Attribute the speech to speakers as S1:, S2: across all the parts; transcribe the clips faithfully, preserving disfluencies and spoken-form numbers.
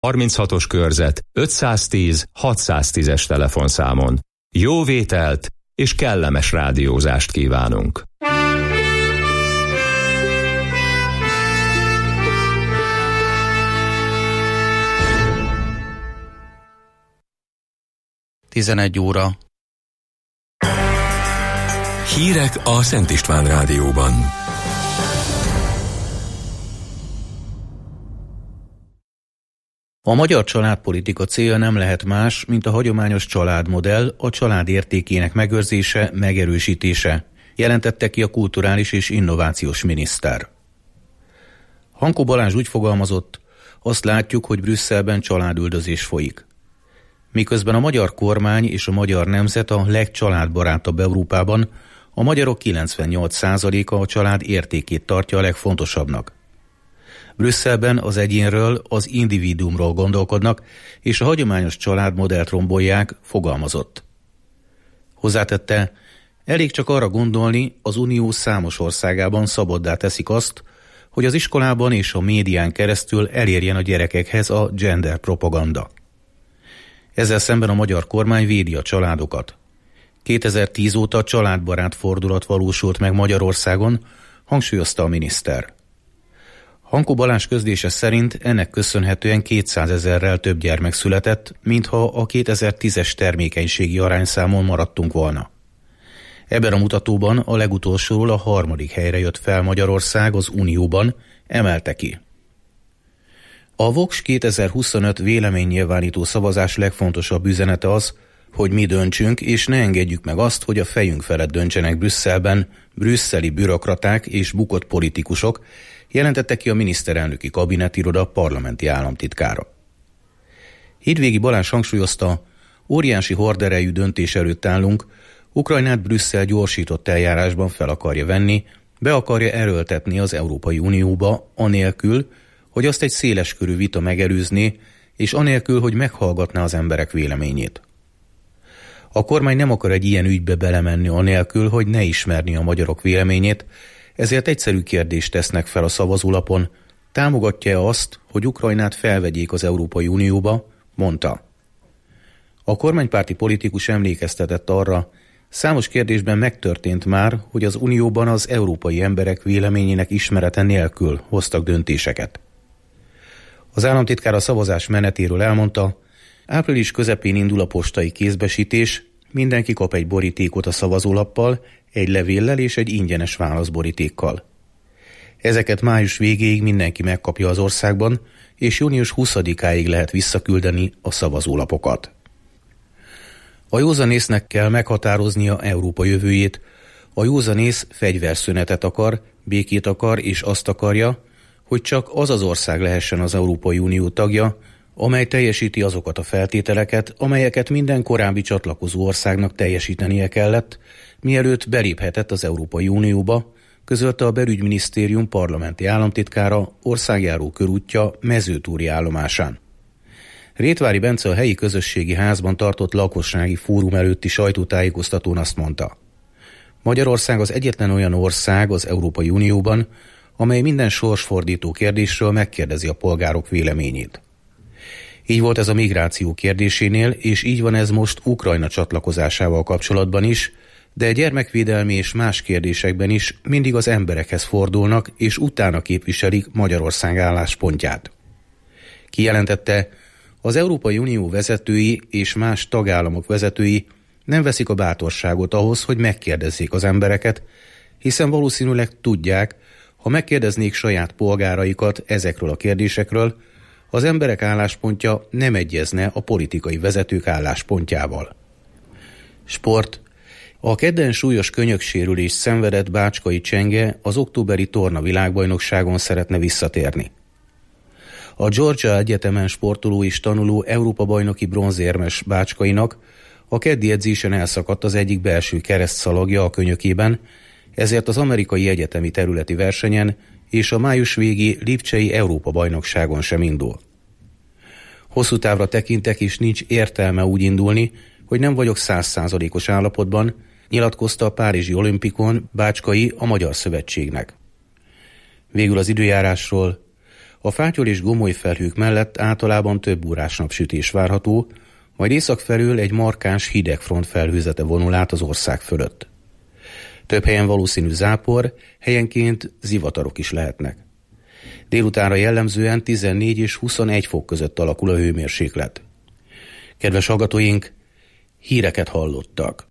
S1: harminchatos körzet ötszáztíz hatszáztízes telefonszámon. Jó vételt és kellemes rádiózást kívánunk!
S2: tizenegy óra.
S3: Hírek a Szent István Rádióban.
S2: A magyar családpolitika célja nem lehet más, mint a hagyományos családmodell, a család értékének megőrzése, megerősítése, jelentette ki a kulturális és innovációs miniszter. Hankó Balázs úgy fogalmazott, azt látjuk, hogy Brüsszelben családüldözés folyik. Miközben a magyar kormány és a magyar nemzet a legcsaládbarátabb Európában, a magyarok kilencvennyolc százaléka a család értékét tartja a legfontosabbnak. Brüsszelben az egyénről, az individuumról gondolkodnak, és a hagyományos családmodellt rombolják, fogalmazott. Hozzátette, elég csak arra gondolni, az Unió számos országában szabaddá teszik azt, hogy az iskolában és a médián keresztül elérjen a gyerekekhez a gender propaganda. Ezzel szemben a magyar kormány védi a családokat. kétezer-tíz óta családbarát fordulat valósult meg Magyarországon, hangsúlyozta a miniszter. Hankó Balázs közlése szerint ennek köszönhetően kétszázezerrel több gyermek született, mintha a kétezer-tízes termékenységi arányszámon maradtunk volna. Ebben a mutatóban a legutolsóról a harmadik helyre jött fel Magyarország az Unióban, emelte ki. A Vox kétezer-huszonöt véleménynyilvánító szavazás legfontosabb üzenete az, hogy mi döntsünk, és ne engedjük meg azt, hogy a fejünk felett döntsenek Brüsszelben brüsszeli bürokraták és bukott politikusok, jelentette ki a miniszterelnöki kabinetiroda parlamenti államtitkára. Hídvégi Balázs hangsúlyozta, óriási horderejű döntés előtt állunk, Ukrajnát Brüsszel gyorsított eljárásban fel akarja venni, be akarja erőltetni az Európai Unióba, anélkül, hogy azt egy széleskörű vita megelőzné, és anélkül, hogy meghallgatná az emberek véleményét. A kormány nem akar egy ilyen ügybe belemenni anélkül, hogy ne ismerni a magyarok véleményét, ezért egyszerű kérdést tesznek fel a szavazólapon, támogatja-e azt, hogy Ukrajnát felvegyék az Európai Unióba, mondta. A kormánypárti politikus emlékeztetett arra, számos kérdésben megtörtént már, hogy az Unióban az európai emberek véleményének ismerete nélkül hoztak döntéseket. Az államtitkár a szavazás menetéről elmondta, április közepén indul a postai kézbesítés, mindenki kap egy borítékot a szavazólappal, egy levéllel és egy ingyenes válaszborítékkal. Ezeket május végéig mindenki megkapja az országban, és június huszadikáig lehet visszaküldeni a szavazólapokat. A józanésznek kell meghatároznia Európa jövőjét. A józanész fegyverszünetet akar, békét akar és azt akarja, hogy csak az az ország lehessen az Európai Unió tagja, amely teljesíti azokat a feltételeket, amelyeket minden korábbi csatlakozó országnak teljesítenie kellett, mielőtt beléphetett az Európai Unióba, közölte a belügyminisztérium parlamenti államtitkára országjáró körútja Mezőtúri állomásán. Rétvári Bence a helyi közösségi házban tartott lakossági fórum előtti sajtótájékoztatón azt mondta. Magyarország az egyetlen olyan ország az Európai Unióban, amely minden sorsfordító kérdésről megkérdezi a polgárok véleményét. Így volt ez a migráció kérdésénél, és így van ez most Ukrajna csatlakozásával kapcsolatban is, de gyermekvédelmi és más kérdésekben is mindig az emberekhez fordulnak, és utána képviselik Magyarország álláspontját. Kijelentette, az Európai Unió vezetői és más tagállamok vezetői nem veszik a bátorságot ahhoz, hogy megkérdezzék az embereket, hiszen valószínűleg tudják, ha megkérdeznék saját polgáraikat ezekről a kérdésekről, az emberek álláspontja nem egyezne a politikai vezetők álláspontjával. Sport. A kedden súlyos könyöksérülést szenvedett Bácskai Csenge az októberi torna világbajnokságon szeretne visszatérni. A Georgia Egyetemen sportoló és tanuló Európa-bajnoki bronzérmes Bácskainak a keddi edzésen elszakadt az egyik belső keresztszalagja a könyökében, ezért az amerikai egyetemi területi versenyen és a május végi lipcsei Európa-bajnokságon sem indul. Hosszú távra tekintek, és nincs értelme úgy indulni, hogy nem vagyok száz százalékos állapotban, nyilatkozta a párizsi olimpikon Bácskai a Magyar Szövetségnek. Végül az időjárásról. A fátyol és gomoly felhők mellett általában több órás napsütés várható, majd észak felől egy markáns hidegfront felhőzete vonul át az ország fölött. Több helyen valószínű zápor, helyenként zivatarok is lehetnek. Délutánra jellemzően tizennégy és huszonegy fok között alakul a hőmérséklet. Kedves hallgatóink, híreket hallottak.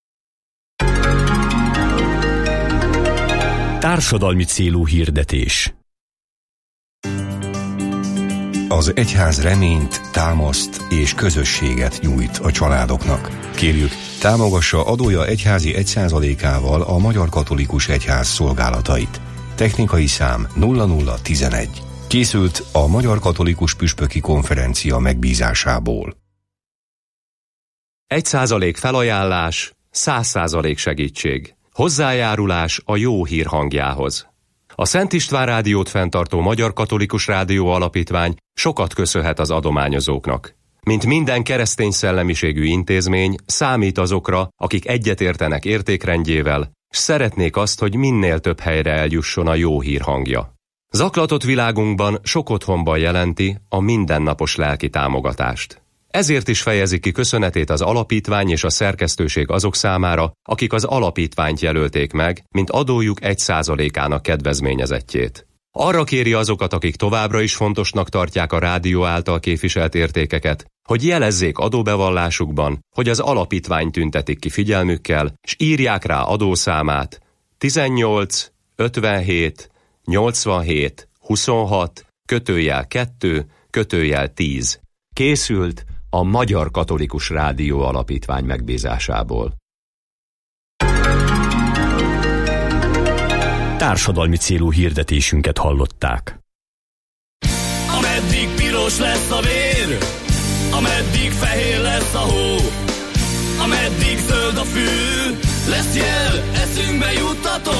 S3: Társadalmi célú hirdetés.
S4: Az egyház reményt, támaszt és közösséget nyújt a családoknak. Kérjük, támogassa adója egyházi egy százalékával a Magyar Katolikus Egyház szolgálatait. Technikai szám nulla nulla tizenegy. Készült a Magyar Katolikus Püspöki Konferencia megbízásából.
S1: Egy százalék felajánlás, száz százalék segítség. Hozzájárulás a jó hír hangjához. A Szent István Rádiót fenntartó Magyar Katolikus Rádió Alapítvány sokat köszönhet az adományozóknak. Mint minden keresztény szellemiségű intézmény, számít azokra, akik egyetértenek értékrendjével, s szeretnék azt, hogy minél több helyre eljusson a jó hír hangja. Zaklatott világunkban sok otthonban jelenti a mindennapos lelki támogatást. Ezért is fejezi ki köszönetét az alapítvány és a szerkesztőség azok számára, akik az alapítványt jelölték meg, mint adójuk egy százalékának kedvezményezettjét. Arra kéri azokat, akik továbbra is fontosnak tartják a rádió által képviselt értékeket, hogy jelezzék adóbevallásukban, hogy az alapítvány tüntetik ki figyelmükkel, s írják rá adószámát tizennyolc ötvenhét nyolcvanhét huszonhat kötőjel kettő kötőjel tíz. Készült a Magyar Katolikus Rádió Alapítvány megbízásából.
S3: Társadalmi célú hirdetésünket hallották.
S5: Ameddig piros lesz a vér, ameddig fehér lesz a hó, ameddig zöld a fű, lesz jel, eszünkbe juttató.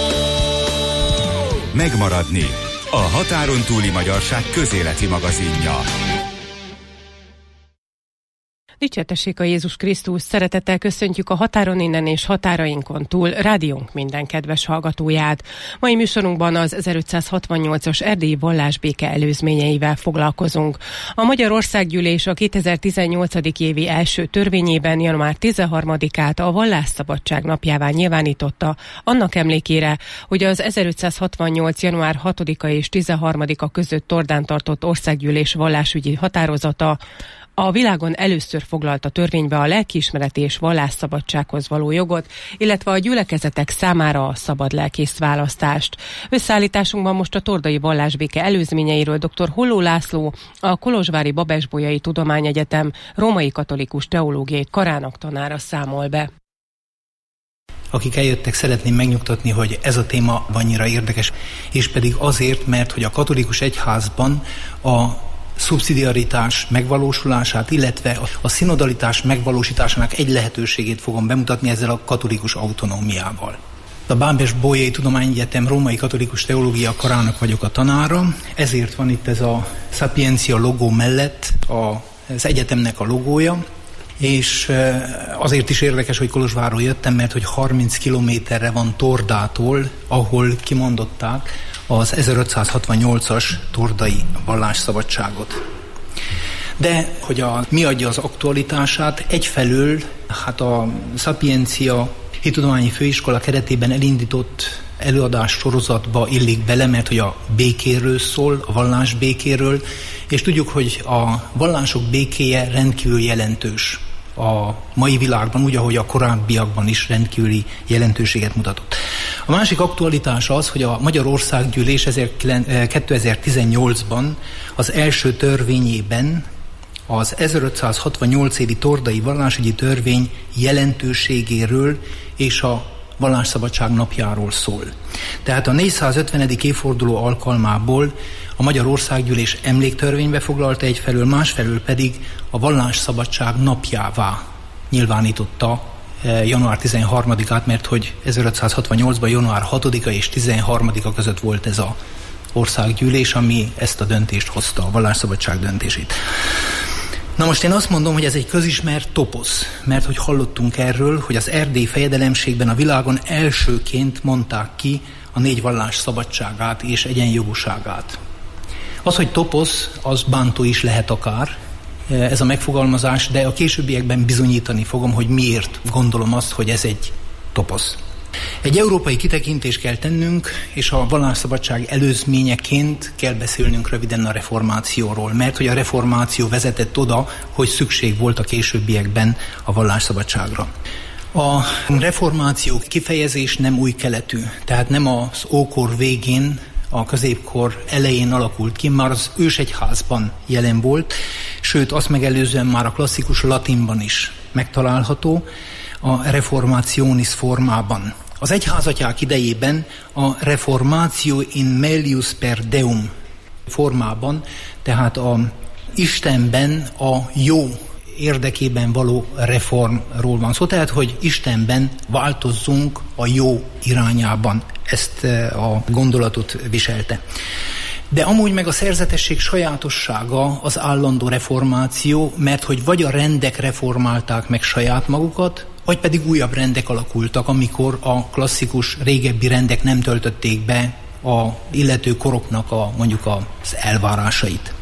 S6: Megmaradni. A határon túli magyarság közéleti magazinja.
S7: Dicsértessék a Jézus Krisztus, szeretettel köszöntjük a határon innen és határainkon túl rádiónk minden kedves hallgatóját. Mai műsorunkban az ezerötszázhatvannyolcas erdélyi vallásbéke előzményeivel foglalkozunk. A Magyar Országgyűlés a kétezer-tizennyolc. évi első törvényében január tizenharmadikát a vallásszabadság napjává nyilvánította, annak emlékére, hogy az ezerötszázhatvannyolc. január hatodika és tizenharmadika között Tordán tartott országgyűlés vallásügyi határozata a világon először foglalta törvénybe a lelkiismereti és vallásszabadsághoz való jogot, illetve a gyülekezetek számára a szabad lelkész választást. Összeállításunkban most a tordai vallásbéke előzményeiről dr. Holló László, a Kolozsvári Babes-Bolyai Tudományegyetem római katolikus teológiai karának tanára számol be.
S8: Akik eljöttek, szeretném megnyugtatni, hogy ez a téma annyira érdekes, és pedig azért, mert hogy a katolikus egyházban a szubszidiaritás megvalósulását, illetve a szinodalitás megvalósításának egy lehetőségét fogom bemutatni ezzel a katolikus autonómiával. A Babes-Bolyai Tudományegyetem római katolikus teológia karának vagyok a tanára, ezért van itt ez a Sapiencia logó mellett az egyetemnek a logója, és azért is érdekes, hogy Kolozsvárról jöttem, mert hogy harminc kilométerre van Tordától, ahol kimondották az ezerötszázhatvannyolcas tordai vallásszabadságot. De hogy a, mi adja az aktualitását, egyfelől hát a Sapiencia Hittudományi Főiskola keretében elindított előadás sorozatba illik bele, mert hogy a békéről szól, a vallás békéről, és tudjuk, hogy a vallások békéje rendkívül jelentős a mai világban, úgy, ahogy a korábbiakban is rendkívüli jelentőséget mutatott. A másik aktualitás az, hogy a Magyar Országgyűlés kétezer-tizennyolcban az első törvényében az ezerötszázhatvannyolc évi tordai vallásügyi törvény jelentőségéről és a vallásszabadság napjáról szól. Tehát a négyszázötvenedik évforduló alkalmából a Magyar Országgyűlés emléktörvénybe foglalta egyfelől, másfelől pedig a vallásszabadság napjává nyilvánította január tizenharmadikát, mert hogy ezerötszázhatvannyolcban január hatodika és tizenharmadika között volt ez a országgyűlés, ami ezt a döntést hozta, a vallásszabadság döntését. Na most én azt mondom, hogy ez egy közismert toposz, mert hogy hallottunk erről, hogy az erdélyi fejedelemségben a világon elsőként mondták ki a négy vallás szabadságát és egyenjogúságát. Az, hogy toposz, az bántó is lehet akár, ez a megfogalmazás, de a későbbiekben bizonyítani fogom, hogy miért gondolom azt, hogy ez egy toposz. Egy európai kitekintést kell tennünk, és a vallásszabadság előzményeként kell beszélnünk röviden a reformációról, mert hogy a reformáció vezetett oda, hogy szükség volt a későbbiekben a vallásszabadságra. A reformáció kifejezés nem új keletű, tehát nem az ókor végén, a középkor elején alakult ki, már az ősegyházban jelen volt, sőt azt megelőzően már a klasszikus latinban is megtalálható, a reformationis formában. Az egyházatyák idejében a reformatio in melius per deum formában, tehát a Istenben a jó érdekében való reformról van szó, tehát hogy Istenben változzunk a jó irányában. Ezt a gondolatot viselte. De amúgy meg a szerzetesség sajátossága az állandó reformáció, mert hogy vagy a rendek reformálták meg saját magukat, vagy pedig újabb rendek alakultak, amikor a klasszikus, régebbi rendek nem töltötték be a illető koroknak a, mondjuk az elvárásait.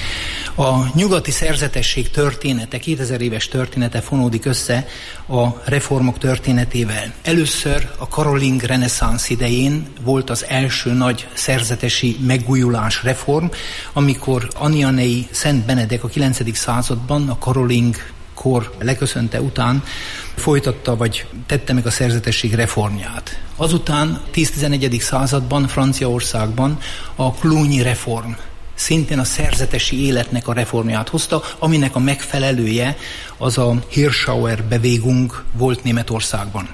S8: A nyugati szerzetesség története, kétezer éves története fonódik össze a reformok történetével. Először a karoling reneszánsz idején volt az első nagy szerzetesi megújulás reform, amikor Anianei Szent Benedek a kilencedik században a karoling kor leköszönte után folytatta, vagy tette meg a szerzetesség reformját. Azután tíz-tizenegyedik században Franciaországban a Cluny reform szintén a szerzetesi életnek a reformját hozta, aminek a megfelelője az a Hirschauer Bewegung volt Németországban.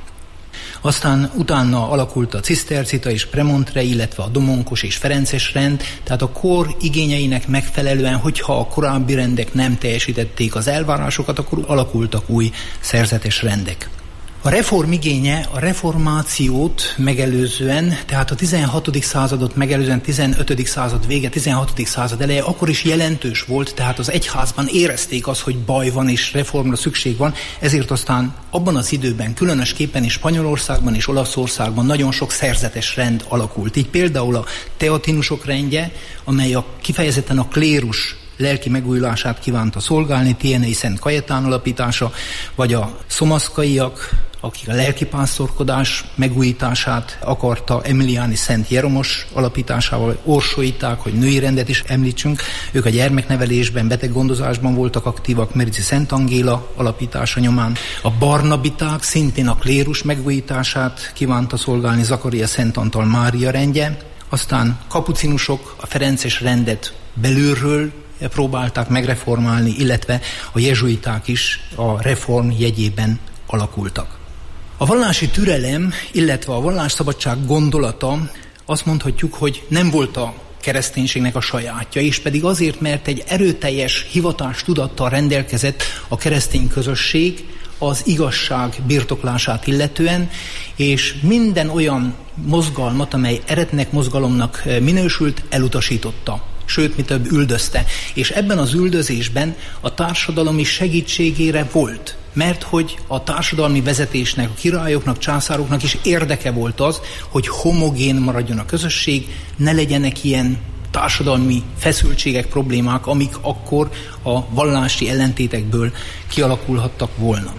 S8: Aztán utána alakult a cisztercita és premontre, illetve a domonkos és ferences rend, tehát a kor igényeinek megfelelően, hogyha a korábbi rendek nem teljesítették az elvárásokat, akkor alakultak új szerzetes rendek. A reform igénye a reformációt megelőzően, tehát a tizenhatodik századot megelőzően, tizenötödik század vége, tizenhatodik század eleje, akkor is jelentős volt, tehát az egyházban érezték azt, hogy baj van és reformra szükség van, ezért aztán abban az időben, különösképpen is Spanyolországban és Olaszországban nagyon sok szerzetes rend alakult. Így például a teatinusok rendje, amely a, kifejezetten a klérus lelki megújulását kívánta szolgálni, Tienei Szent Kajetán alapítása, vagy a szomaszkaiak, akik a lelkipásztorkodás megújítását akarta, Emiliáni Szent Jeromos alapításával, orsolíták, hogy női rendet is említsünk, ők a gyermeknevelésben, beteggondozásban voltak aktívak, Merici Szent Angéla alapítása nyomán. A barnabiták szintén a klérus megújítását kívánta szolgálni, Zakaria Szent Antal Mária rendje, aztán kapucinusok a ferences rendet belülről próbálták megreformálni, illetve a jezsuiták is a reform jegyében alakultak. A vallási türelem, illetve a vallásszabadság gondolata azt mondhatjuk, hogy nem volt a kereszténységnek a sajátja, és pedig azért, mert egy erőteljes hivatástudattal rendelkezett a keresztény közösség az igazság birtoklását illetően, és minden olyan mozgalmat, amely eretnek mozgalomnak minősült, elutasította. Sőt, mi több, üldözte. És ebben az üldözésben a társadalmi segítségére volt, mert hogy a társadalmi vezetésnek, a királyoknak, császároknak is érdeke volt az, hogy homogén maradjon a közösség, ne legyenek ilyen társadalmi feszültségek, problémák, amik akkor a vallási ellentétekből kialakulhattak volna.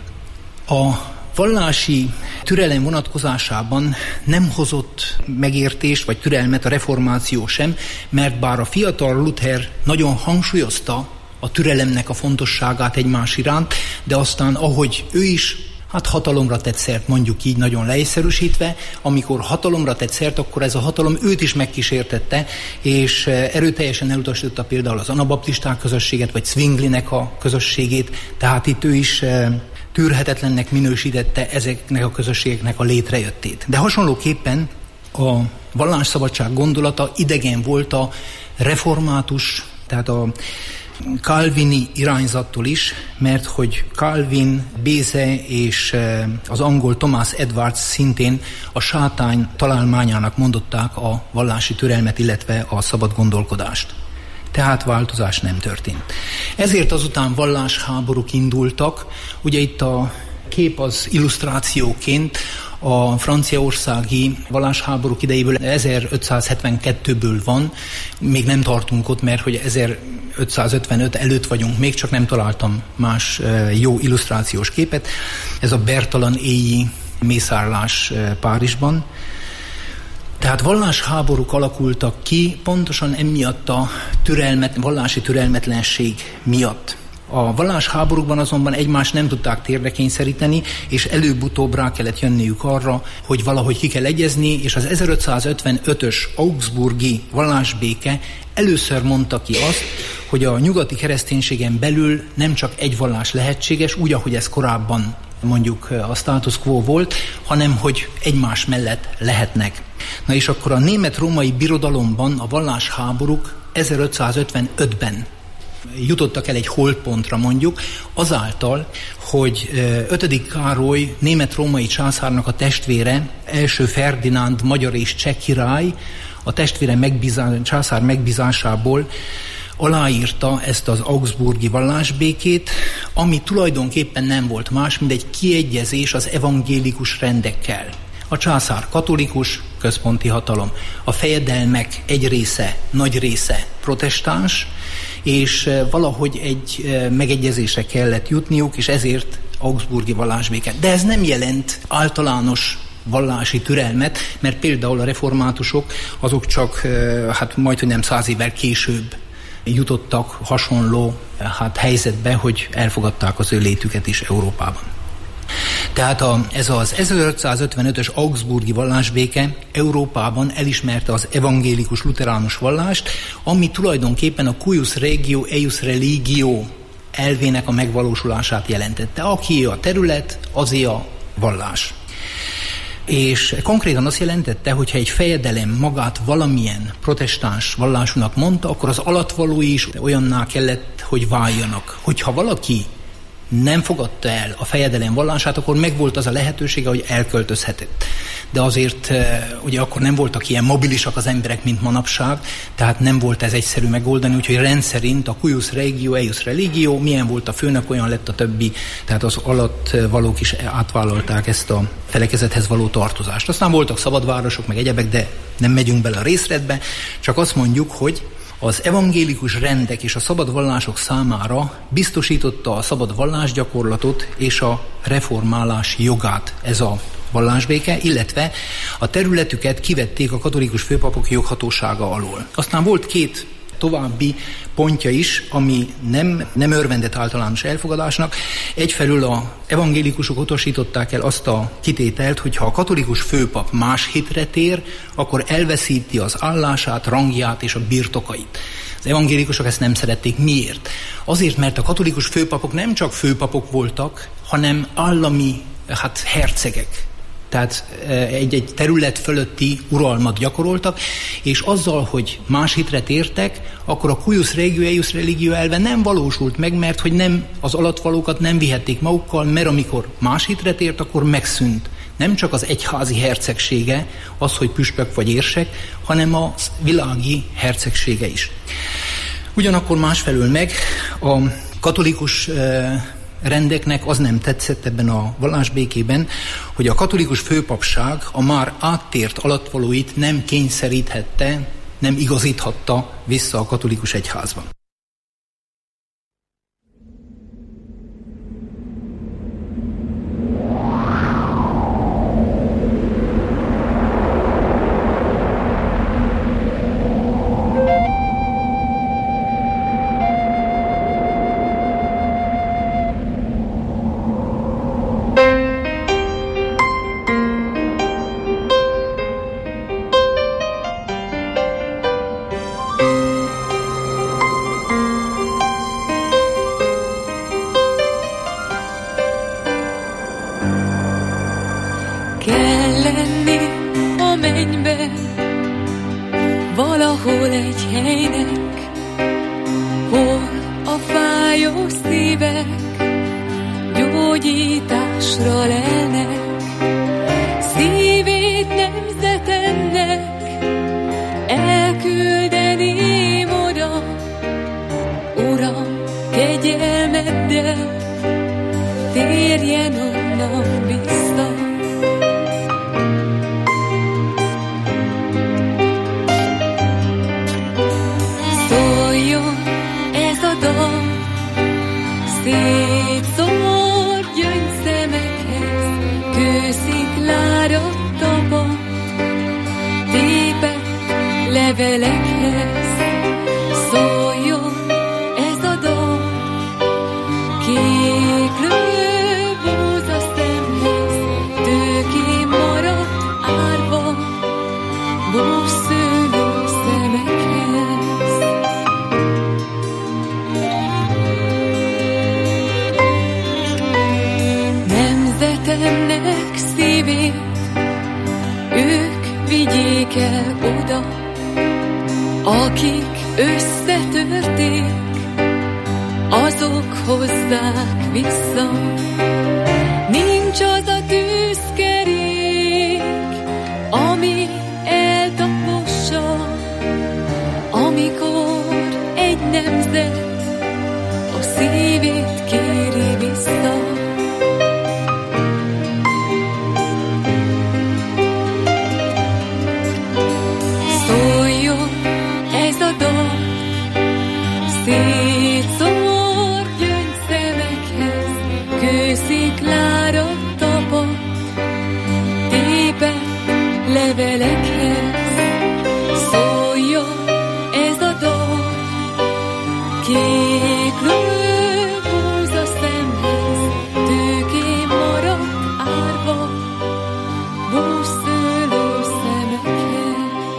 S8: A vallási türelem vonatkozásában nem hozott megértést vagy türelmet a reformáció sem, mert bár a fiatal Luther nagyon hangsúlyozta a türelemnek a fontosságát egymás iránt, de aztán ahogy ő is hát hatalomra tett szert, mondjuk így nagyon leegyszerűsítve, amikor hatalomra tett szert, akkor ez a hatalom őt is megkísértette, és erőteljesen elutasította például az anabaptisták közösséget, vagy Zwinglinek a közösségét, tehát itt ő is tűrhetetlennek minősítette ezeknek a közösségeknek a létrejöttét. De hasonlóképpen a vallásszabadság gondolata idegen volt a református, tehát a calvini irányzattól is, mert hogy Calvin, Béze és az angol Thomas Edwards szintén a sátány találmányának mondották a vallási türelmet, illetve a szabad gondolkodást. Tehát változás nem történt. Ezért azután vallásháborúk indultak, ugye itt a kép az illusztrációként a franciaországi vallásháborúk idejéből ezerötszázhetvenkettőből van, még nem tartunk ott, mert hogy ezerötszázötvenöt előtt vagyunk, még csak nem találtam más jó illusztrációs képet. Ez a Bertalan éji mészárlás Párizsban. Tehát vallásháborúk alakultak ki pontosan emiatt a türelmet, vallási türelmetlenség miatt. A vallásháborúkban azonban egymást nem tudták térdre kényszeríteni, és előbb-utóbb rá kellett jönniük arra, hogy valahogy ki kell egyezni, és az ezerötszázötvenötös augsburgi vallásbéke először mondta ki azt, hogy a nyugati kereszténységen belül nem csak egy vallás lehetséges, úgy, ahogy ez korábban mondjuk a status quo volt, hanem hogy egymás mellett lehetnek. Na és akkor a német-római birodalomban a vallásháborúk ezerötszázötvenötben jutottak el egy holdpontra mondjuk, azáltal, hogy ötödik Károly német-római császárnak a testvére, első Ferdinánd magyar és cseh király, a testvére megbízás, császár megbízásából aláírta ezt az augsburgi vallásbékét, ami tulajdonképpen nem volt más, mint egy kiegyezés az evangélikus rendekkel. A császár katolikus, központi hatalom, a fejedelmek egy része, nagy része protestáns, és valahogy egy megegyezésre kellett jutniuk, és ezért augsburgi vallásbéke. De ez nem jelent általános vallási türelmet, mert például a reformátusok azok csak hát majdhogy nem száz évvel később jutottak hasonló hát, helyzetbe, hogy elfogadták az ő létüket is Európában. Tehát a, ez az ezerötszázötvenötös augsburgi vallásbéke Európában elismerte az evangélikus luteránus vallást, ami tulajdonképpen a cuius regio eius religio elvének a megvalósulását jelentette. Aki a terület, azé a vallás. És konkrétan azt jelentette, hogyha egy fejedelem magát valamilyen protestáns vallásúnak mondta, akkor az alattvalói is olyanná kellett, hogy váljanak. Hogyha valaki nem fogadta el a fejedelem vallását, akkor megvolt az a lehetősége, hogy elköltözhetett. De azért ugye akkor nem voltak ilyen mobilisak az emberek, mint manapság, tehát nem volt ez egyszerű megoldani, úgyhogy rendszerint a cuius regio, eius religio, milyen volt a főnök, olyan lett a többi, tehát az alattvalók is átvállalták ezt a felekezethez való tartozást. Aztán voltak szabadvárosok, meg egyebek, de nem megyünk bele a részletbe, csak azt mondjuk, hogy az evangélikus rendek és a szabad vallások számára biztosította a szabad vallásgyakorlatot és a reformálás jogát ez a vallásbéke, illetve a területüket kivették a katolikus főpapok joghatósága alól. Aztán volt két további pontja is, ami nem, nem örvendett általános elfogadásnak. Egyfelől az evangélikusok utasították el azt a kitételt, hogy ha a katolikus főpap más hitre tér, akkor elveszíti az állását, rangját és a birtokait. Az evangélikusok ezt nem szerették. Miért? Azért, mert a katolikus főpapok nem csak főpapok voltak, hanem állami hát, hercegek. Tehát egy-egy terület fölötti uralmat gyakoroltak, és azzal, hogy más hitre tértek, akkor a cuius regio, eius religio elve nem valósult meg, mert hogy nem, az alattvalókat nem vihették magukkal, mert amikor más hitre tért, akkor megszűnt. Nem csak az egyházi hercegsége, az, hogy püspök vagy érsek, hanem a világi hercegsége is. Ugyanakkor másfelől meg a katolikus rendeknek az nem tetszett ebben a vallásbékében, hogy a katolikus főpapság a már áttért alattvalóit nem kényszeríthette, nem igazíthatta vissza a katolikus egyházba.
S9: Térjen onnan vissza. Szétszór gyöngyszemekhez, kősziklára tapad, tépett levelekhez szóljon ez a dal. Kéklő búza szemhez, tőké maradt árva, búszszőlő szemekhez. Nemzetemnek szívét ők vigyék el oda, akik összetörték, azok hozzák vissza. Nincs az a tűzkerék, ami eltapossa, amikor egy nemzet a szívét kéri vissza. Szóljon ez a dal, szétszór gyöngyszemekhez, kősziklára tapad, tépett levelekhez. Szóljon ez a dal, kéklő búza szemhez, tőké maradt árva, búszszőlő szemekhez.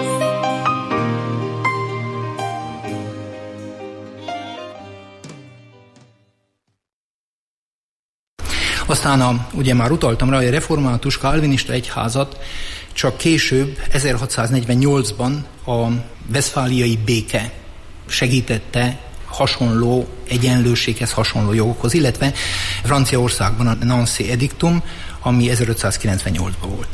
S8: Aztán a, ugye már utaltam rá, hogy a református kálvinista egyházat csak később, ezerhatszáznegyvennyolcban a veszfáliai béke segítette hasonló egyenlőséghez, hasonló jogokhoz, illetve Franciaországban a Nancy Ediktum, ami ezerötszázkilencvennyolcban volt.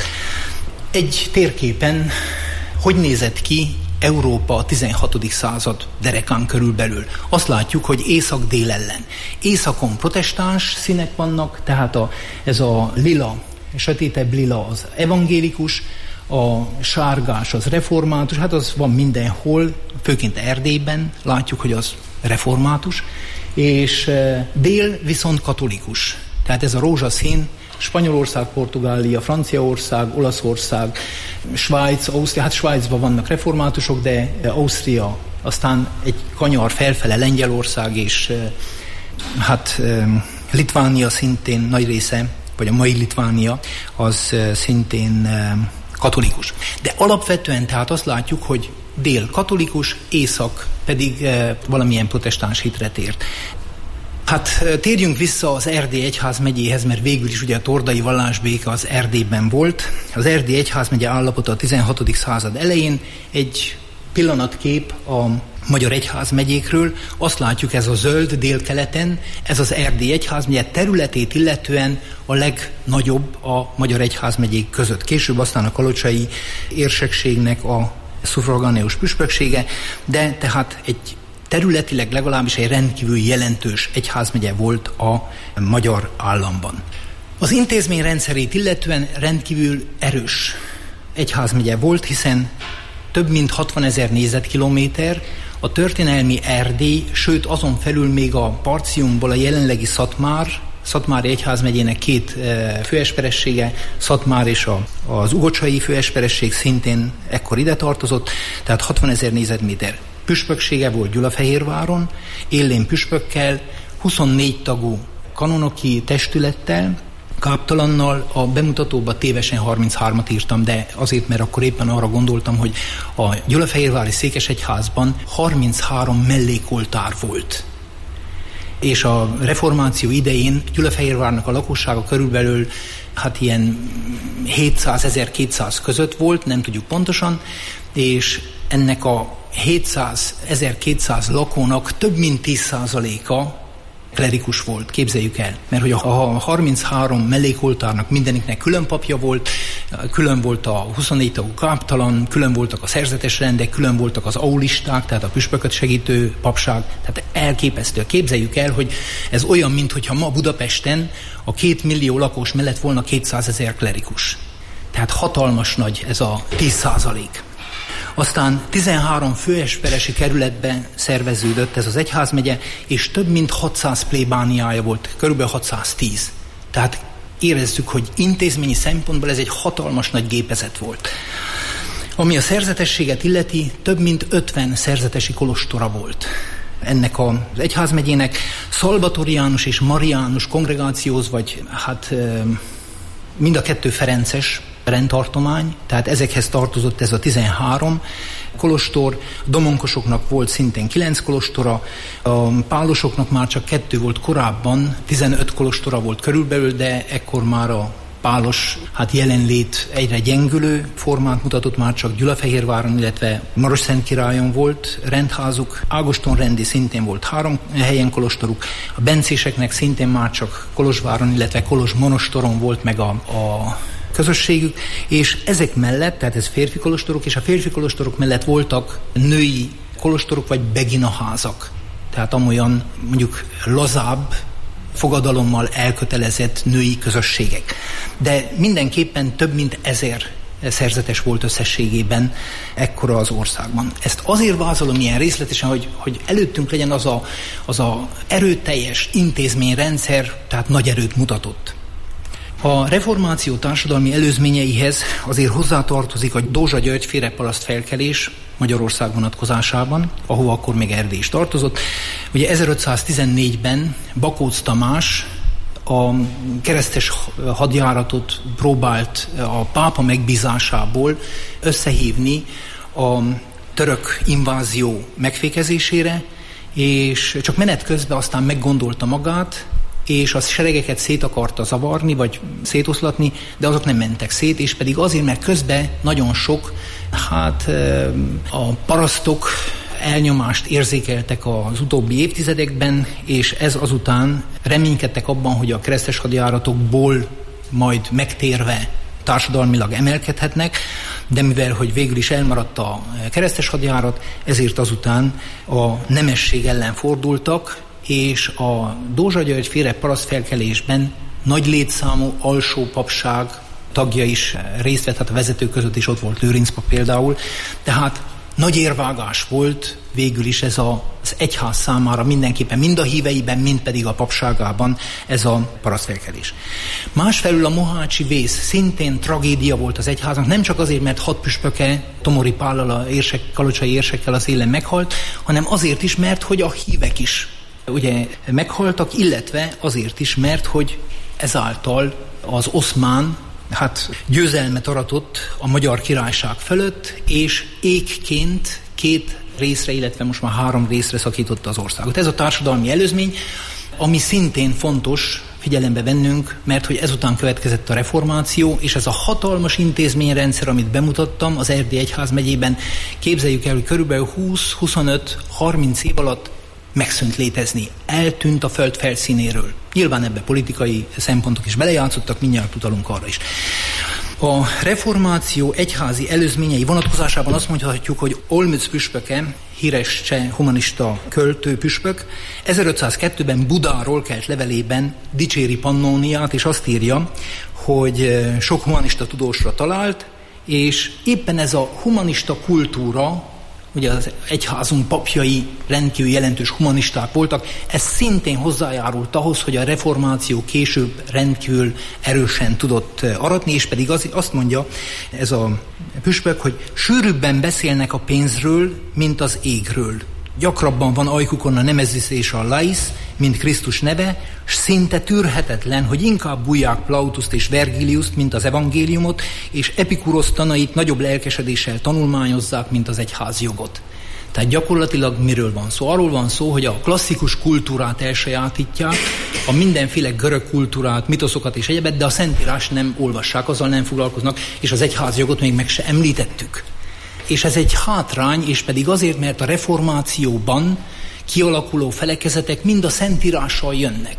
S8: Egy térképen hogy nézett ki Európa a tizenhatodik század derekán körülbelül? Azt látjuk, hogy észak-dél ellen. Északon protestáns színek vannak, tehát a, ez a lila, sötétebb lila az evangélikus, a sárgás az református, hát az van mindenhol, főként Erdélyben látjuk, hogy az református, és dél viszont katolikus. Tehát ez a rózsaszín, Spanyolország, Portugália, Franciaország, Olaszország, Svájc, Ausztria, hát Svájcban vannak reformátusok, de Ausztria, aztán egy kanyar felfele Lengyelország és hát Litvánia szintén nagy része, vagy a mai Litvánia, az szintén katolikus. De alapvetően tehát azt látjuk, hogy dél katolikus, észak pedig valamilyen protestáns hitre tért. Hát térjünk vissza az Erdély egyházmegyéhez, mert végül is ugye a tordai vallásbéke az Erdélyben volt. Az Erdély egyházmegye állapota a tizenhatodik század elején egy pillanatkép a magyar egyházmegyékről. Azt látjuk, ez a zöld délkeleten, ez az Erdély egyházmegye területét illetően a legnagyobb a magyar egyházmegyék között. Később aztán a kalocsai érsekségnek a szufragánius püspöksége, de tehát egy területileg legalábbis egy rendkívül jelentős egyházmegye volt a magyar államban. Az intézmény rendszerét illetően rendkívül erős egyházmegye volt, hiszen több mint hatvanezer négyzetkilométer, a történelmi Erdély, sőt azon felül még a Partiumból a jelenlegi Szatmár, Szatmári egyházmegyének két e, főesperessége, Szatmár és a, az ugocsai főesperesség szintén ekkor ide tartozott, tehát hatvanezer négyzetméter püspöksége volt Gyulafehérváron, élén püspökkel, huszonnégy tagú kanonoki testülettel, káptalannal. A bemutatóba tévesen harmincháromat írtam, de azért, mert akkor éppen arra gondoltam, hogy a gyulafehérvári székesegyházban harminchárom mellékoltár volt. És a reformáció idején Gyulafehérvárnak a lakossága körülbelül hát ilyen hétszáz-ezerkétszáz között volt, nem tudjuk pontosan, és ennek a hétszáz-ezerkétszáz lakónak több mint tíz százaléka klerikus volt, képzeljük el. Mert hogy a harminchárom mellékoltárnak mindeniknek külön papja volt, külön volt a huszonnégy tagú káptalan, külön voltak a szerzetes rendek, külön voltak az aulisták, tehát a püspököt segítő papság. Tehát elképesztő. Képzeljük el, hogy ez olyan, mintha ma Budapesten a két millió lakos mellett volna kétszázezer klerikus. Tehát hatalmas nagy ez a tíz százalék. Aztán tizenhárom főesperesi kerületben szerveződött ez az egyházmegye, és több mint hatszáz plébániája volt, körülbelül hatszáztíz. Tehát érezzük, hogy intézményi szempontból ez egy hatalmas nagy gépezet volt. Ami a szerzetességet illeti, több mint ötven szerzetesi kolostora volt ennek az egyházmegyének. Szalvatoriánus és mariánus kongregációhoz, vagy hát mind a kettő ferences rendtartomány, tehát ezekhez tartozott ez a tizenhárom kolostor, domonkosoknak volt szintén kilenc kolostora, a pálosoknak már csak kettő volt korábban, tizenöt kolostora volt körülbelül, de ekkor már a pálos hát jelenlét egyre gyengülő formát mutatott, már csak Gyulafehérváron, illetve Marosszentkirályon volt rendházuk, Ágostonrendi szintén volt három helyen kolostoruk, a bencéseknek szintén már csak Kolozsváron, illetve Kolozsmonostoron volt meg a, a közösségük, és ezek mellett, tehát ez férfi kolostorok, és a férfi kolostorok mellett voltak női kolostorok, vagy beginaházak. Tehát amolyan mondjuk lazább fogadalommal elkötelezett női közösségek. De mindenképpen több mint ezer szerzetes volt összességében ekkora az országban. Ezt azért vázolom ilyen részletesen, hogy, hogy előttünk legyen az a, az a erőteljes intézményrendszer, tehát nagy erőt mutatott. A reformáció társadalmi előzményeihez azért hozzátartozik a Dózsa György féregparaszt felkelés Magyarország vonatkozásában, ahova akkor még Erdély is tartozott. Ugye ezerötszáztizennégyben Bakóc Tamás a keresztes hadjáratot próbált a pápa megbízásából összehívni a török invázió megfékezésére, és csak menet közben aztán meggondolta magát, és a seregeket szét akarta zavarni, vagy szétoszlatni, de azok nem mentek szét, és pedig azért, mert közben nagyon sok, hát a parasztok elnyomást érzékeltek az utóbbi évtizedekben, és ez azután reménykedtek abban, hogy a keresztes hadjáratokból majd megtérve társadalmilag emelkedhetnek, de mivel, hogy végül is elmaradt a keresztes hadjárat, ezért azután a nemesség ellen fordultak, és a Dózsa György féregparaszt felkelésben nagy létszámú alsó papság tagja is részt vett, hát a vezetők között is ott volt Lőrinc pap például, tehát nagy érvágás volt végül is ez a, az egyház számára mindenképpen, mind a híveiben, mind pedig a papságában ez a parasztfelkelés. Másfelül a mohácsi vész szintén tragédia volt az egyháznak, nem csak azért, mert hat püspöke Tomori Pállal, a érsek, kalocsai érsekkel az élen meghalt, hanem azért is, mert hogy a hívek is ugye meghaltak, illetve azért is, mert hogy ezáltal az oszmán hát győzelmet aratott a Magyar Királyság fölött, és ékként két részre, illetve most már három részre szakította az országot. Ez a társadalmi előzmény, ami szintén fontos figyelembe vennünk, mert hogy ezután következett a reformáció, és ez a hatalmas intézményrendszer, amit bemutattam az Erdély egyházmegyében, képzeljük el, hogy körülbelül húsz, huszonöt, harminc év alatt megszűnt létezni, eltűnt a föld felszínéről. Nyilván ebbe politikai szempontok is belejátszottak, mindjárt utalunk arra is. A reformáció egyházi előzményei vonatkozásában azt mondhatjuk, hogy Olmütz püspöke, híres cseh humanista költő püspök, ezerötszázkettőben Budáról kelt levelében dicséri Pannóniát, és azt írja, hogy sok humanista tudósra talált, és éppen ez a humanista kultúra, ugye az egyházunk papjai rendkívül jelentős humanisták voltak, ez szintén hozzájárult ahhoz, hogy a reformáció később rendkívül erősen tudott aratni, és pedig az, azt mondja ez a püspök, hogy sűrűbben beszélnek a pénzről, mint az égről. Gyakrabban van ajkukon a Nemezis és a Lais, mint Krisztus neve, s szinte tűrhetetlen, hogy inkább bújják Plautuszt és Vergiliuszt, mint az evangéliumot, és Epikurosz tanait nagyobb lelkesedéssel tanulmányozzák, mint az egyházjogot. Tehát gyakorlatilag miről van szó? Arról van szó, hogy a klasszikus kultúrát elsajátítják, a mindenféle görög kultúrát, mitoszokat és egyebet, de a Szentírást nem olvassák, azzal nem foglalkoznak, és az egyházjogot még meg se említettük. És ez egy hátrány, és pedig azért, mert a reformációban kialakuló felekezetek mind a Szentírással jönnek.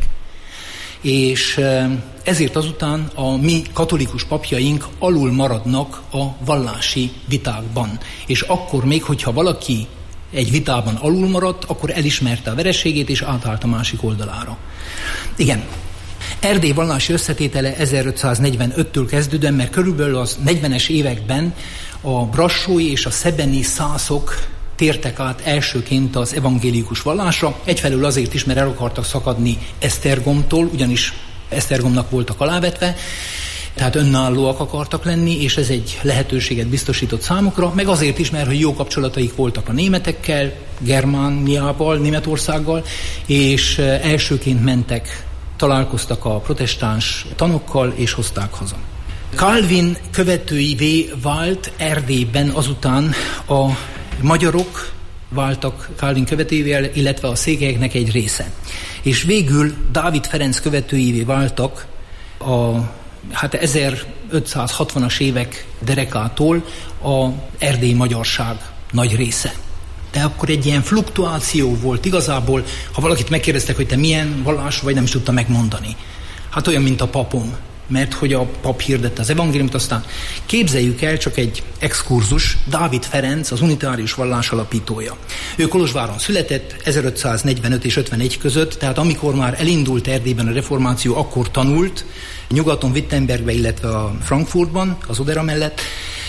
S8: És ezért azután a mi katolikus papjaink alul maradnak a vallási vitákban. És akkor még, hogyha valaki egy vitában alul maradt, akkor elismerte a vereségét, és átállt a másik oldalára. Igen. Erdély vallási összetétele ezerötszáznegyvenöttől kezdődően, mert körülbelül az negyvenes években a brassói és a szebeni szászok tértek át elsőként az evangélikus vallásra, egyfelől azért is, mert el akartak szakadni Esztergomtól, ugyanis Esztergomnak voltak alávetve, tehát önállóak akartak lenni, és ez egy lehetőséget biztosított számukra, meg azért is, mert hogy jó kapcsolataik voltak a németekkel, Germániával, Németországgal, és elsőként mentek, találkoztak a protestáns tanokkal, és hozták haza. Calvin követőivé vált Erdélyben azután a magyarok váltak Calvin követőivé, illetve a székelyeknek egy része. És végül Dávid Ferenc követőivé váltak a hát ezerötszázhatvanas évek derekától a erdélyi magyarság nagy része. De akkor egy ilyen fluktuáció volt igazából, ha valakit megkérdeztek, hogy te milyen vallású vagy, nem is tudta megmondani. Hát olyan, mint a papom, mert hogy a pap hirdette az evangéliumot, aztán képzeljük el csak egy exkurzus, Dávid Ferenc, az unitárius vallás alapítója. Ő Kolozsváron született ezerötszáznegyvenöt és ötvenegy között, tehát amikor már elindult Erdélyben a reformáció, akkor tanult, nyugaton Wittenbergbe, illetve a Frankfurtban, az Odera mellett.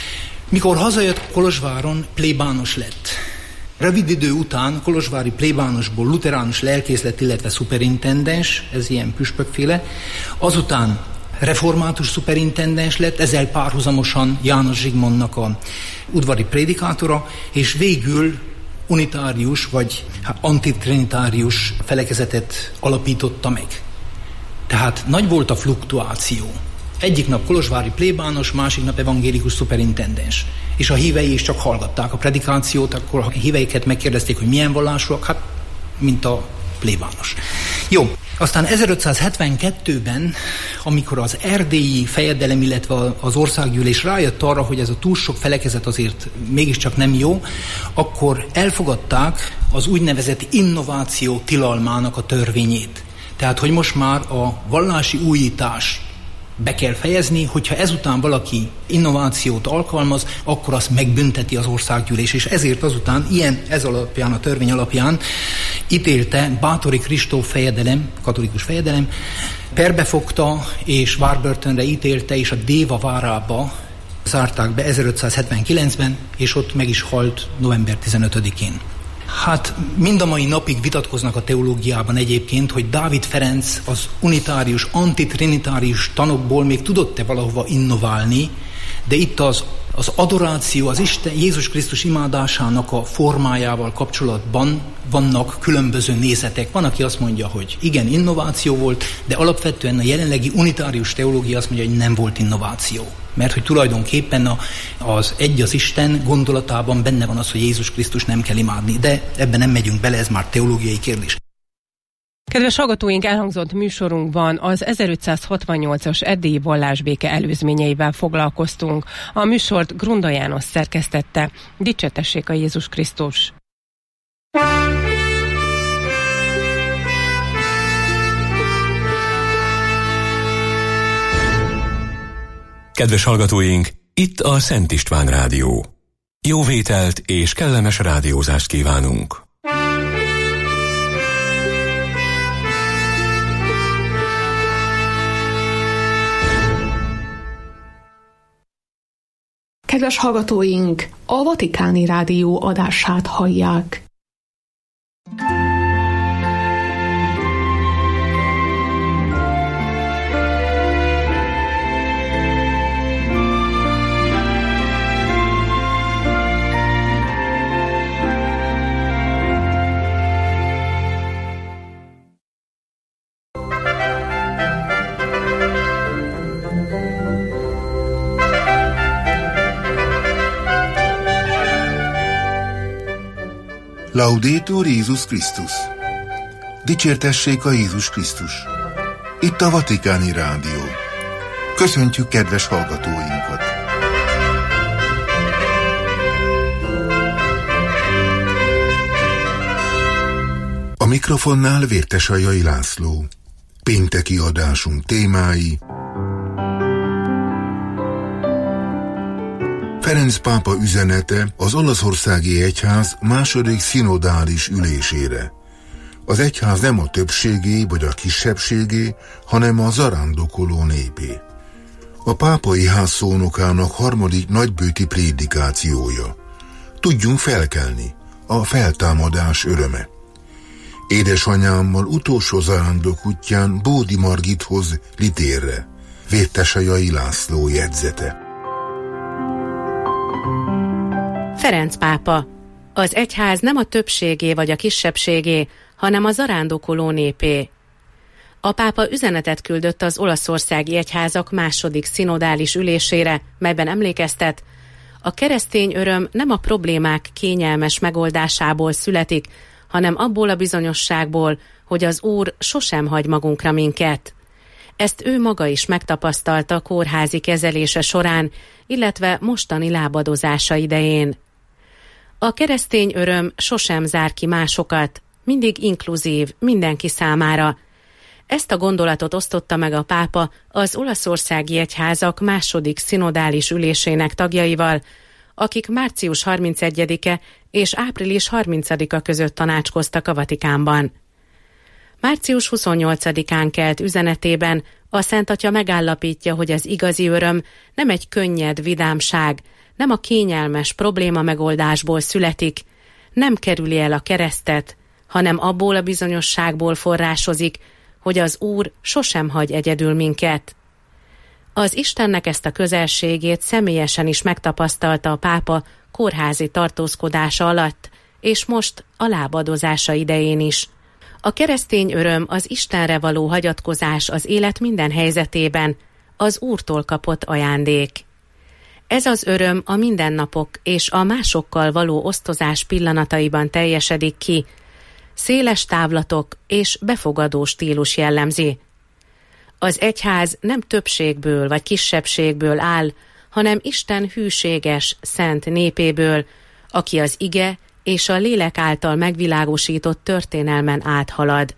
S8: Mikor hazajött, Kolozsváron plébános lett. Rövid idő után kolozsvári plébánosból luteránus lelkész lett, illetve szuperintendens, ez ilyen püspökféle. Azután református szuperintendens lett, ezzel párhuzamosan János Zsigmondnak a udvari prédikátora, és végül unitárius vagy antitrinitárius felekezetet alapította meg. Tehát nagy volt a fluktuáció. Egyik nap kolozsvári plébános, másik nap evangélikus szuperintendens. És a hívei is csak hallgatták a predikációt, akkor a híveiket megkérdezték, hogy milyen vallásúak, hát mint a plébános. Jó, aztán ezerötszázhetvenkettőben, amikor az erdélyi fejedelem, illetve az országgyűlés rájött arra, hogy ez a túl sok felekezet azért mégiscsak nem jó, akkor elfogadták az úgynevezett innováció tilalmának a törvényét. Tehát, hogy most már a vallási újítás be kell fejezni, hogyha ezután valaki innovációt alkalmaz, akkor azt megbünteti az országgyűlés, és ezért azután ilyen, ez alapján, a törvény alapján ítélte Báthori Kristóf fejedelem, katolikus fejedelem, perbefogta és várbörtönre ítélte, és a Déva várába zárták be ezerötszázhetvenkilencben, és ott meg is halt november tizenötödikén. Hát mind a mai napig vitatkoznak a teológiában egyébként, hogy Dávid Ferenc az unitárius, antitrinitárius tanokból még tudott-e valahova innoválni, de itt az, az adoráció, az Isten, Jézus Krisztus imádásának a formájával kapcsolatban vannak különböző nézetek. Van, aki azt mondja, hogy igen, innováció volt, de alapvetően a jelenlegi unitárius teológia azt mondja, hogy nem volt innováció. Mert hogy tulajdonképpen a, az egy az Isten gondolatában benne van az, hogy Jézus Krisztus nem kell imádni. De ebben nem megyünk bele, ez már teológiai kérdés.
S7: Kedves hallgatóink, elhangzott műsorunkban az ezerötszázhatvannyolcas erdélyi vallásbéke előzményeivel foglalkoztunk. A műsort Grunda János szerkesztette. Dicséretessék a Jézus Krisztus!
S10: Kedves hallgatóink, itt a Szent István Rádió. Jó vételt és kellemes rádiózást kívánunk!
S11: Kedves hallgatóink, a Vatikáni Rádió adását hallják.
S12: Laudetur Jézus Krisztus! Dicsértessék a Jézus Krisztus! Itt a Vatikáni Rádió. Köszöntjük kedves hallgatóinkat! A mikrofonnál Vértesajai László. Pénteki adásunk témái: Ferenc pápa üzenete az olaszországi egyház második szinodális ülésére. Az egyház nem a többségé vagy a kisebbségé, hanem a zarándokoló népé. A pápai ház szónokának harmadik nagybőti prédikációja. Tudjunk felkelni, a feltámadás öröme. Édesanyámmal utolsó zarándok útján Bódi Margithoz, Litérre. Vértesajai László jegyzete.
S13: Ferenc pápa. Az egyház nem a többségé vagy a kisebbségé, hanem a zarándokoló népé. A pápa üzenetet küldött az olaszországi egyházak második szinodális ülésére, melyben emlékeztet, a keresztény öröm nem a problémák kényelmes megoldásából születik, hanem abból a bizonyosságból, hogy az Úr sosem hagy magunkra minket. Ezt ő maga is megtapasztalta kórházi kezelése során, illetve mostani lábadozása idején. A keresztény öröm sosem zár ki másokat, mindig inkluzív, mindenki számára. Ezt a gondolatot osztotta meg a pápa az olaszországi egyházak második szinodális ülésének tagjaival, akik március harmincegyedike és április harmincadika között tanácskoztak a Vatikánban. március huszonnyolcadikán kelt üzenetében a Szent Atya megállapítja, hogy az igazi öröm nem egy könnyed vidámság, nem a kényelmes probléma megoldásból születik, nem kerüli el a keresztet, hanem abból a bizonyosságból forrásozik, hogy az Úr sosem hagy egyedül minket. Az Istennek ezt a közelségét személyesen is megtapasztalta a pápa kórházi tartózkodása alatt, és most a lábadozása idején is. A keresztény öröm az Istenre való hagyatkozás az élet minden helyzetében, az Úrtól kapott ajándék. Ez az öröm a mindennapok és a másokkal való osztozás pillanataiban teljesedik ki, széles távlatok és befogadó stílus jellemzi. Az egyház nem többségből vagy kisebbségből áll, hanem Isten hűséges, szent népéből, aki az ige és a lélek által megvilágosított történelmen áthalad.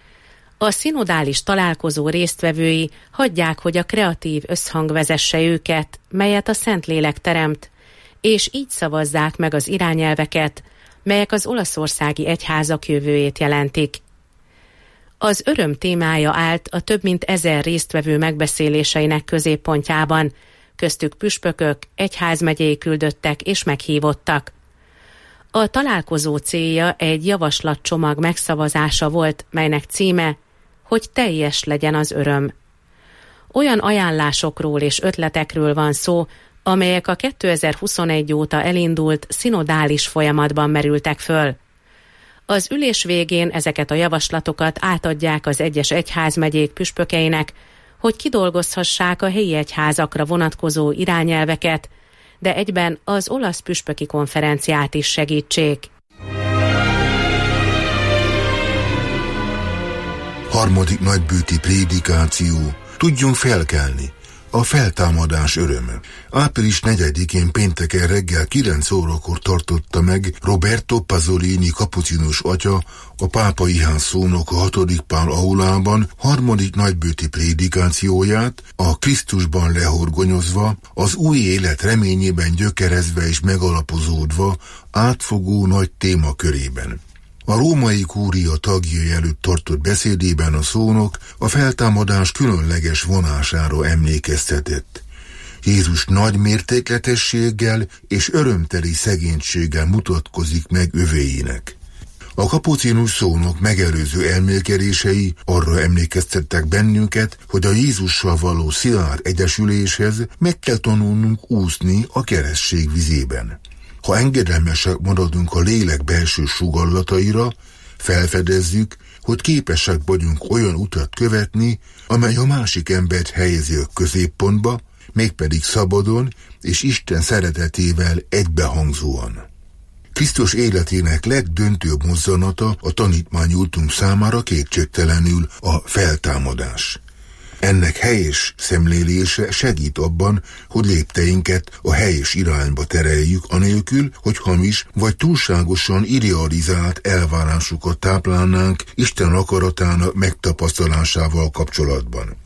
S13: A szinodális találkozó résztvevői hagyják, hogy a kreatív összhang vezesse őket, melyet a Szentlélek teremt, és így szavazzák meg az irányelveket, melyek az olaszországi egyházak jövőjét jelentik. Az öröm témája állt a több mint ezer résztvevő megbeszéléseinek középpontjában, köztük püspökök, egyházmegyei küldöttek és meghívottak. A találkozó célja egy javaslatcsomag megszavazása volt, melynek címe, hogy teljes legyen az öröm. Olyan ajánlásokról és ötletekről van szó, amelyek a kétezer-huszonegy óta elindult szinodális folyamatban merültek föl. Az ülés végén ezeket a javaslatokat átadják az egyes egyházmegyék püspökeinek, hogy kidolgozhassák a helyi egyházakra vonatkozó irányelveket, de egyben az olasz püspöki konferenciát is segítsék.
S12: Harmadik nagybőti prédikáció. Tudjunk felkelni. A feltámadás öröme. április negyedikén pénteken reggel kilenc órakor tartotta meg Roberto Pasolini kapucinus atya, a pápai ház szónok a hatodik Pál aulában harmadik nagybőti prédikációját, a Krisztusban lehorgonyozva, az új élet reményében gyökerezve és megalapozódva átfogó nagy téma körében. A római kúria tagjai előtt tartott beszédében a szónok a feltámadás különleges vonására emlékeztetett. Jézus nagy mértékletességgel és örömteli szegénységgel mutatkozik meg övéinek. A kapucinus szónok megelőző elmélkedései arra emlékeztettek bennünket, hogy a Jézussal való szilárd egyesüléshez meg kell tanulnunk úszni a keresztség vizében. Ha engedelmesek maradunk a lélek belső sugallataira, felfedezzük, hogy képesek vagyunk olyan utat követni, amely a másik embert helyezi a középpontba, mégpedig szabadon és Isten szeretetével egybehangzóan. Krisztus életének legdöntőbb mozzanata a tanítmányútunk számára kétségtelenül a feltámadás. Ennek helyes szemlélése segít abban, hogy lépteinket a helyes irányba tereljük, anélkül, hogy hamis vagy túlságosan idealizált elvárásokat táplálnánk Isten akaratának megtapasztalásával kapcsolatban.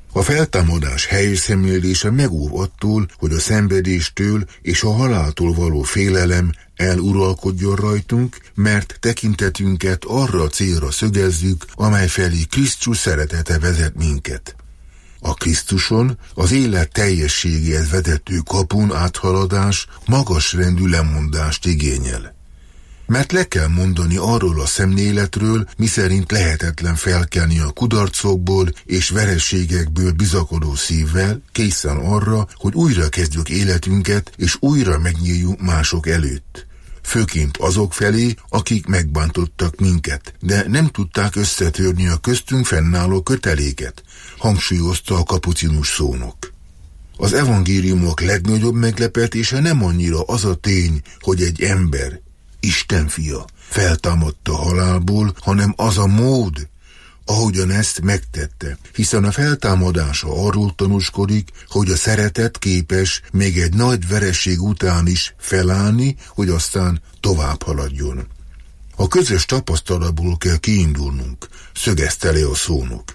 S12: A feltámadás helyes szemlélése megóv attól, hogy a szenvedéstől és a haláltól való félelem eluralkodjon rajtunk, mert tekintetünket arra a célra szögezzük, amely felé Krisztus szeretete vezet minket. A Krisztuson, az élet teljességéhez vezető kapun áthaladás magasrendű lemondást igényel. Mert le kell mondani arról a szemléletről, miszerint lehetetlen felkelni a kudarcokból és vereségekből bizakodó szívvel, készen arra, hogy újra kezdjük életünket, és újra megnyíljunk mások előtt. Főként azok felé, akik megbántottak minket, de nem tudták összetörni a köztünk fennálló köteléket, hangsúlyozta a kapucinus szónok. Az evangéliumok legnagyobb meglepetése nem annyira az a tény, hogy egy ember, Isten fia, feltámadta halálból, hanem az a mód, ahogyan ezt megtette, hiszen a feltámadása arról tanúskodik, hogy a szeretet képes még egy nagy vereség után is felállni, hogy aztán tovább haladjon. A közös tapasztalatból kell kiindulnunk, szögezte le a szónok.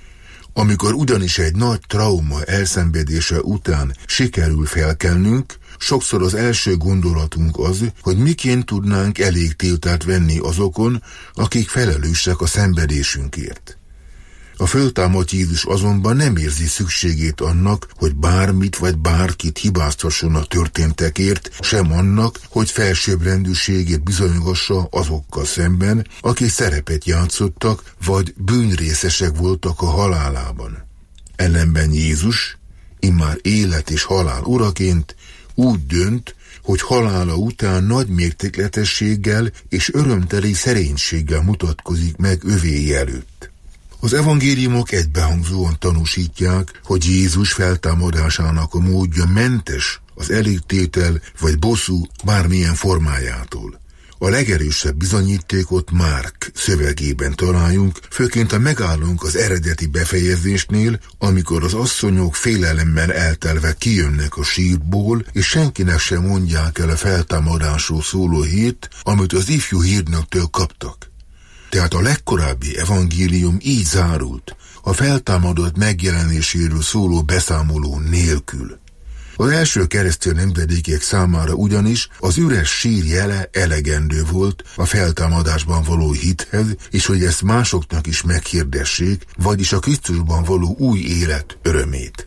S12: Amikor ugyanis egy nagy trauma elszenvedése után sikerül felkelnünk, sokszor az első gondolatunk az, hogy miként tudnánk elég tiltát venni azokon, akik felelősek a szenvedésünkért. A föltámadt Jézus azonban nem érzi szükségét annak, hogy bármit vagy bárkit hibáztasson a történtekért, sem annak, hogy felsőbbrendűségét bizonyogassa azokkal szemben, akik szerepet játszottak, vagy bűnrészesek voltak a halálában. Ellenben Jézus, immár élet és halál uraként úgy dönt, hogy halála után nagy mértékletességgel és örömteli szerénységgel mutatkozik meg övéi előtt. Az evangéliumok egybehangzóan tanúsítják, hogy Jézus feltámadásának a módja mentes az elégtétel vagy bosszú bármilyen formájától. A legerősebb bizonyítékot Márk szövegében találjunk, főként a megállunk az eredeti befejezésnél, amikor az asszonyok félelemmel eltelve kijönnek a sírból, és senkinek sem mondják el a feltámadásról szóló hírt, amit az ifjú hírnöktől kaptak. Tehát a legkorábbi evangélium így zárult, a feltámadott megjelenéséről szóló beszámoló nélkül. Az első keresztény nemzedékek számára ugyanis az üres sír jele elegendő volt a feltámadásban való hithez, és hogy ezt másoknak is meghirdessék, vagyis a Krisztusban való új élet örömét.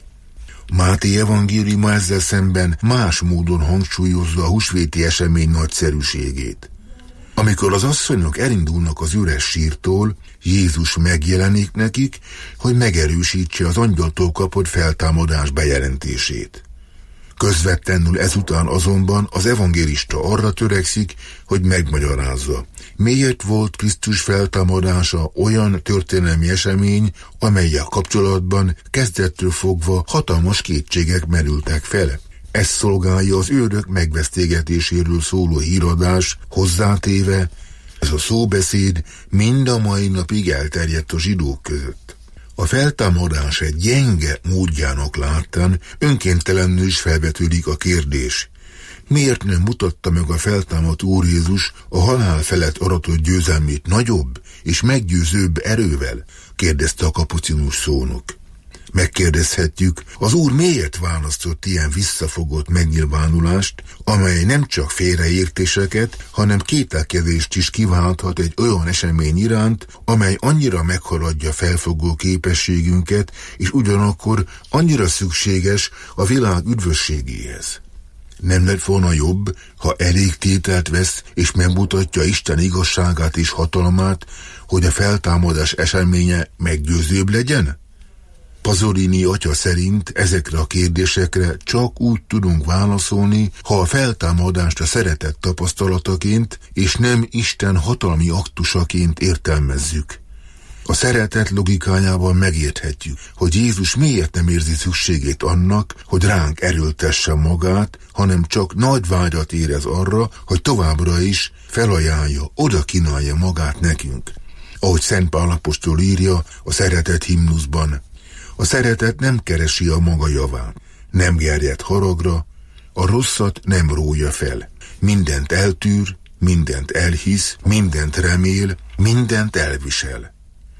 S12: Máté evangéliuma ezzel szemben más módon hangsúlyozza a húsvéti esemény nagyszerűségét. Amikor az asszonyok elindulnak az üres sírtól, Jézus megjelenik nekik, hogy megerősítse az angyaltól kapott feltámadás bejelentését. Közvetlenül ezután azonban az evangélista arra törekszik, hogy megmagyarázza, miért volt Krisztus feltámadása olyan történelmi esemény, amellyel kapcsolatban kezdettől fogva hatalmas kétségek merültek fel. Ez szolgálja az őrök megvesztégetéséről szóló híradás, hozzátéve, ez a szóbeszéd mind a mai napig elterjedt a zsidók között. A feltámadás egy gyenge módjának láttán önkéntelenül is felvetődik a kérdés. Miért nem mutatta meg a feltámadt Úr Jézus a halál felett aratott győzelmét nagyobb és meggyőzőbb erővel? Kérdezte a kapucinus szónok. Megkérdezhetjük, az Úr miért választott ilyen visszafogott megnyilvánulást, amely nem csak félreértéseket, hanem kételkedést is kiválthat egy olyan esemény iránt, amely annyira meghaladja felfogó képességünket, és ugyanakkor annyira szükséges a világ üdvösségéhez. Nem lett volna jobb, ha elég tételt vesz, és megmutatja Isten igazságát és hatalmát, hogy a feltámadás eseménye meggyőzőbb legyen? Pasolini atya szerint ezekre a kérdésekre csak úgy tudunk válaszolni, ha a feltámadást a szeretet tapasztalataként és nem Isten hatalmi aktusaként értelmezzük. A szeretet logikájában megérthetjük, hogy Jézus miért nem érzi szükségét annak, hogy ránk erőltesse magát, hanem csak nagy vágyat érez arra, hogy továbbra is felajánlja, oda kínálja magát nekünk. Ahogy Szent Pál apostol írja a szeretet himnuszban, a szeretet nem keresi a maga javát, nem gerjed haragra, a rosszat nem rója fel. Mindent eltűr, mindent elhisz, mindent remél, mindent elvisel.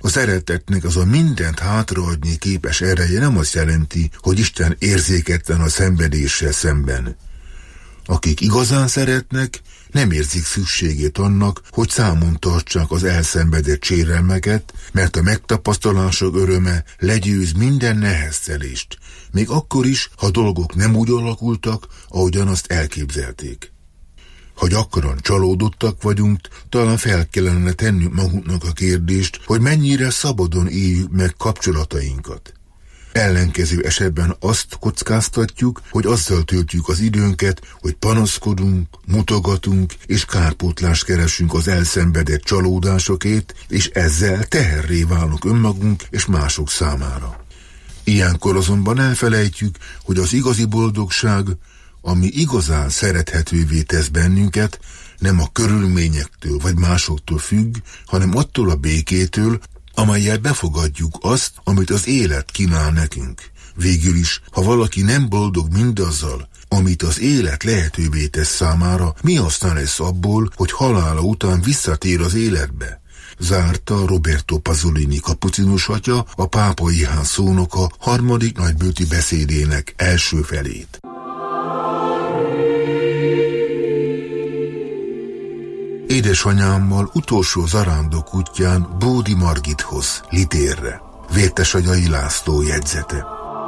S12: A szeretetnek az a mindent hátraadni képes ereje nem azt jelenti, hogy Isten érzéketlen a szenvedéssel szemben. Akik igazán szeretnek, nem érzik szükségét annak, hogy számon tartsák az elszenvedett sérelmeket, mert a megtapasztalások öröme legyőz minden neheztelést, még akkor is, ha dolgok nem úgy alakultak, ahogyan azt elképzelték. Ha gyakran csalódottak vagyunk, talán fel kellene tennünk magunknak a kérdést, hogy mennyire szabadon éljük meg kapcsolatainkat. Ellenkező esetben azt kockáztatjuk, hogy azzal töltjük az időnket, hogy panaszkodunk, mutogatunk és kárpótlást keresünk az elszenvedett csalódásokért, és ezzel teherré válunk önmagunk és mások számára. Ilyenkor azonban elfelejtjük, hogy az igazi boldogság, ami igazán szerethetővé tesz bennünket, nem a körülményektől vagy másoktól függ, hanem attól a békétől, amellyel befogadjuk azt, amit az élet kínál nekünk. Végül is, ha valaki nem boldog mindazzal, amit az élet lehetővé tesz számára, mi aztán lesz abból, hogy halála után visszatér az életbe? Zárta Roberto Pasolini kapucinus atya, a pápai ház szónoka harmadik nagybőti beszédének első felét. Édesanyámmal utolsó zarándok útján Bódi Margithoz, Litérre. Vértesagyai László jegyzete.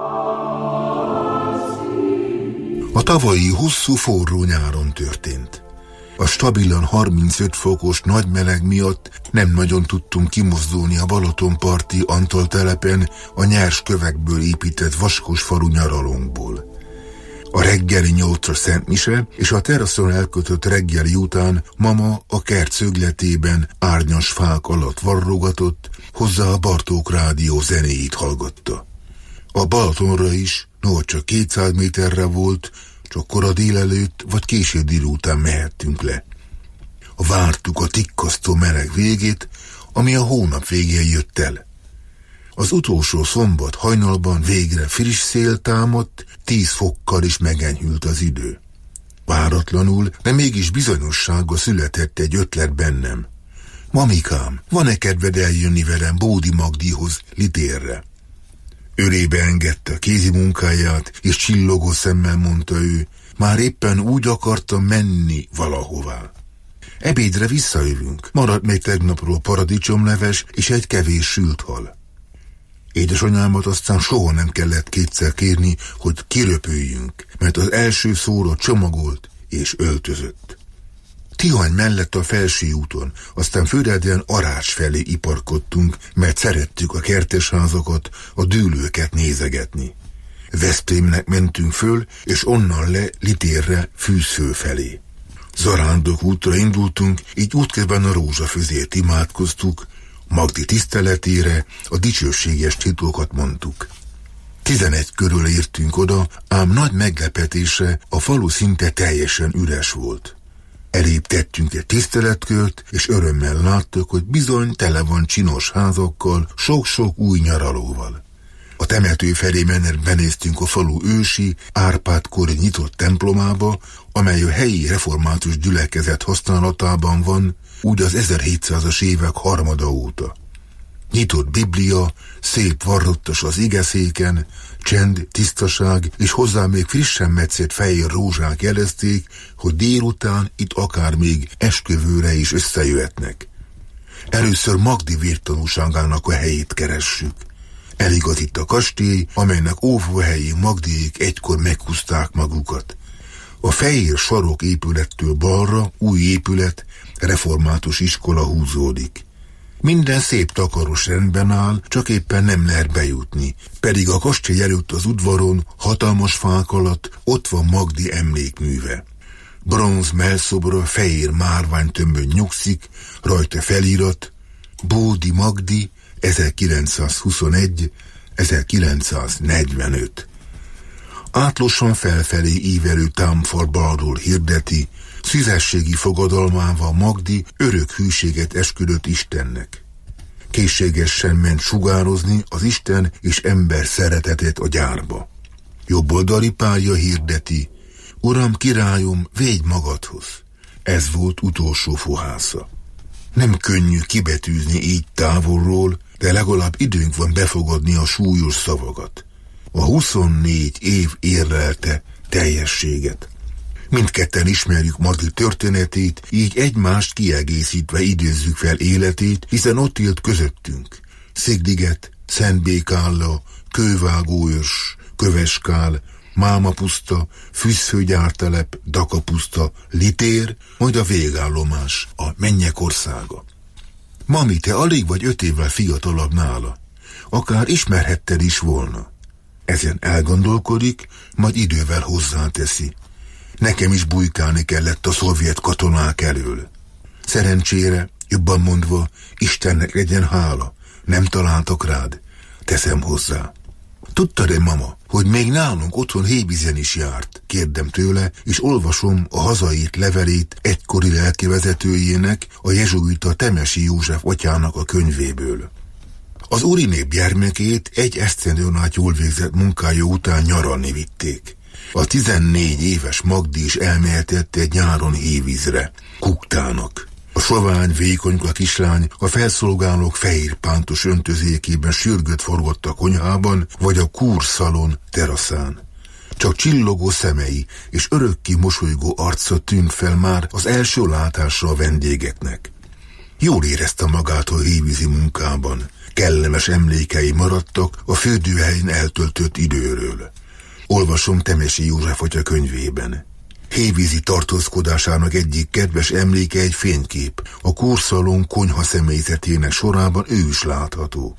S12: A tavalyi hosszú forró nyáron történt. A stabilan harmincöt fokos nagy meleg miatt nem nagyon tudtunk kimozdulni a Balatonparti Antal telepen a nyers kövekből épített vaskos falu nyaralónkból. A reggeli nyolcas szentmise és a teraszon elkötött reggeli után mama a kert szögletében árnyas fák alatt varrogatott, hozzá a Bartók rádió zenéit hallgatta. A Balatonra is, no csak kétszáz méterre volt, csak kora délelőtt vagy késő délután mehettünk le. Vártuk a tikkasztó meleg végét, ami a hónap végén jött el. Az utolsó szombat hajnalban végre friss szél támadt, tíz fokkal is megenyhült az idő. Váratlanul, de mégis bizonyossága született egy ötlet bennem. Mamikám, van-e kedved eljönni velem Bódi Magdihoz, Litérre? Örébe engedte a kézi munkáját, és csillogó szemmel mondta ő, már éppen úgy akartam menni valahová. Ebédre visszajövünk, maradt még tegnapról paradicsomleves és egy kevés sült hal. Édesanyámat aztán soha nem kellett kétszer kérni, hogy kiröpüljünk, mert az első szóra csomagolt és öltözött. Tihany mellett a Felső úton, aztán Füreden Arács felé iparkodtunk, mert szerettük a kertesházakat, a dűlőket nézegetni. Veszprémnek mentünk föl, és onnan le Litérre, Fűzföl felé. Zarándok útra indultunk, így útközben a rózsafözért imádkoztuk, Magdi tiszteletére a dicsőséges titkokat mondtuk. Tizenegy körül értünk oda, ám nagy meglepetésre a falu szinte teljesen üres volt. Elébb tettünk egy tiszteletkört, és örömmel láttuk, hogy bizony tele van csinos házakkal, sok-sok új nyaralóval. A temető felé menet benéztünk a falu ősi, Árpád-kori nyitott templomába, amely a helyi református gyülekezet használatában van, úgy az ezerhétszázas évek harmada óta. Nyitott biblia, szép varrottas az igeszéken, csend, tisztaság, és hozzá még frissen metszett fehér rózsák jelezték, hogy délután itt akár még esküvőre is összejöhetnek. Először Magdi vértanúságának a helyét keressük. Eligazít a kastély, amelynek óvóhelyén Magdiék egykor meghúzták magukat. A fehér sarok épülettől balra új épület, református iskola húzódik. Minden szép takaros rendben áll, csak éppen nem lehet bejutni, pedig a kastély előtt az udvaron, hatalmas fák alatt ott van Magdi emlékműve. Bronz mellszobra fehér márványtömbön nyugszik, rajta felirat, Bódi Magdi, ezerkilencszázhuszonegy ezerkilencszáznegyvenöt. Átlosan felfelé ívelő támfal balról hirdeti, szüzességi fogadalmával Magdi örök hűséget esküdött Istennek. Készségesen ment sugározni az Isten és ember szeretetet a gyárba. Jobboldali párja hirdeti, Uram, királyom, védj magadhoz. Ez volt utolsó fohásza. Nem könnyű kibetűzni így távolról, de legalább időnk van befogadni a súlyos szavakat. A huszonnégy év érlelte teljességet. Mindketten ismerjük Magdi történetét, így egymást kiegészítve idézzük fel életét, hiszen ott élt közöttünk. Szigliget, Szentbékálla, Kővágóörs, Köveskál, Mámapuszta, Fűzfőgyártelep, Dakapuszta, Litér, majd a végállomás, a Mennyek országa. Mami, te alig vagy öt évvel fiatalabb nála. Akár ismerhetted is volna. Ezen elgondolkodik, majd idővel hozzáteszi. Nekem is bujkálni kellett a szovjet katonák elől. Szerencsére, jobban mondva, Istennek legyen hála, nem találtak rád, teszem hozzá. Tudtad-e, mama, hogy még nálunk otthon Hévízen is járt? Kérdem tőle, és olvasom a hazaírt levelét egykori lelkivezetőjének, a jezsuita Temesi József atyának a könyvéből. Az urinép gyermekét egy esztendőn át jól végzett munkája után nyaralni vitték. A tizennégy éves Magdi is elmehetett egy nyáron Hévízre, Kuktának. A sovány, vékonyka kislány a felszolgálók fehér pántos öntözékében sürgött forgott a konyhában, vagy a kúrszalon teraszán. Csak csillogó szemei és örökké mosolygó arca tűnt fel már az első látásra a vendégeknek. Jól érezte magát a hévízi munkában. Kellemes emlékei maradtak a fürdőhelyen eltöltött időről. Olvasom Temesi József atya könyvében. Hévízi tartózkodásának egyik kedves emléke egy fénykép. A kórszalon konyha személyzetének sorában ő is látható.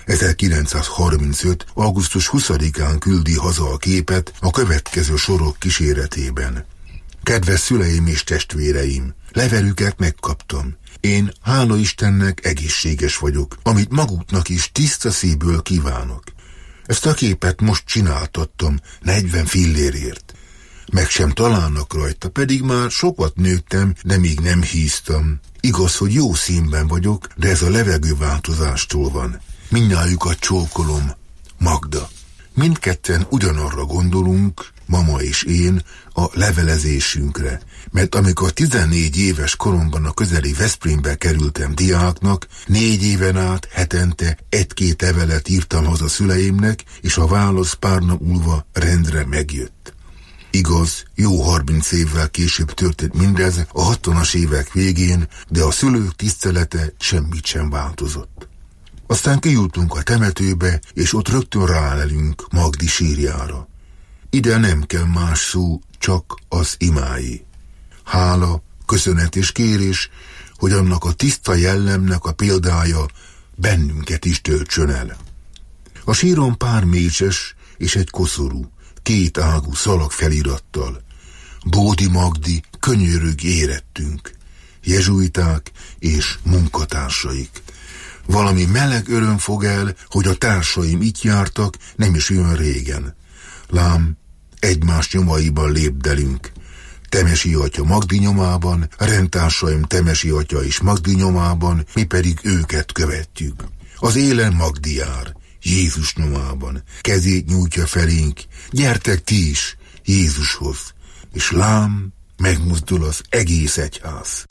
S12: ezerkilencszázharmincöt. augusztus huszadikán küldi haza a képet a következő sorok kíséretében. Kedves szüleim és testvéreim, levelüket megkaptam. Én, hála Istennek, egészséges vagyok, amit maguknak is tiszta szívből kívánok. Ezt a képet most csináltattam negyven fillérért. Meg sem találnak rajta, pedig már sokat nőttem, de még nem híztam. Igaz, hogy jó színben vagyok, de ez a levegőváltozástól van. Mindnyájukat csókolom, Magda. Mindketten ugyanarra gondolunk, mama és én, a levelezésünkre, mert amikor tizennégy éves koromban a közeli Veszprémbe kerültem diáknak, négy éven át hetente egy-két levelet írtam haza szüleimnek, és a válasz pár nap múlva rendre megjött. Igaz, jó harminc évvel később történt mindez, a hatvanas évek végén, de a szülők tisztelete semmit sem változott. Aztán kijutunk a temetőbe, és ott rögtön rálelünk Magdi sírjára. Ide nem kell más szó, csak az imái. Hála, köszönet és kérés, hogy annak a tiszta jellemnek a példája bennünket is töltsön el. A síron pár mécses és egy koszorú, két ágú szalag felirattal. Bódi Magdi, könyörög érettünk, jezsuiták és munkatársaik. Valami meleg öröm fog el, hogy a társaim itt jártak, nem is olyan régen. Lám, egymás nyomaiban lépdelünk. Temesi atya Magdi nyomában, rendtársaim Temesi atya és Magdi nyomában, mi pedig őket követjük. Az élen Magdi jár, Jézus nyomában, kezét nyújtja felénk, gyertek ti is Jézushoz, és lám, megmozdul az egész egyház.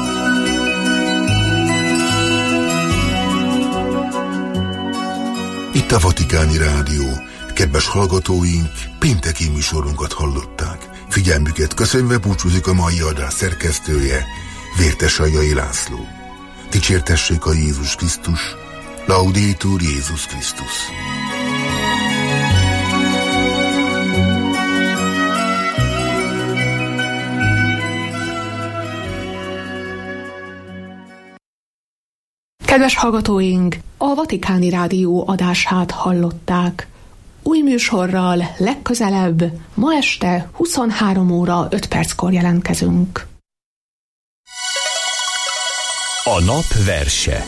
S12: Itt a Vatikáni Rádió. Kedves hallgatóink, pénteki műsorunkat hallották. Figyelmüket köszönve búcsúzik a mai adás szerkesztője, Vértesajai László. Dicsértessék a Jézus Krisztus, Laudetur Jézus Krisztus.
S11: Kedves hallgatóink, a Vatikáni Rádió adását hallották. Új műsorral legközelebb, ma este huszonhárom óra öt perckor jelentkezünk.
S3: A nap verse.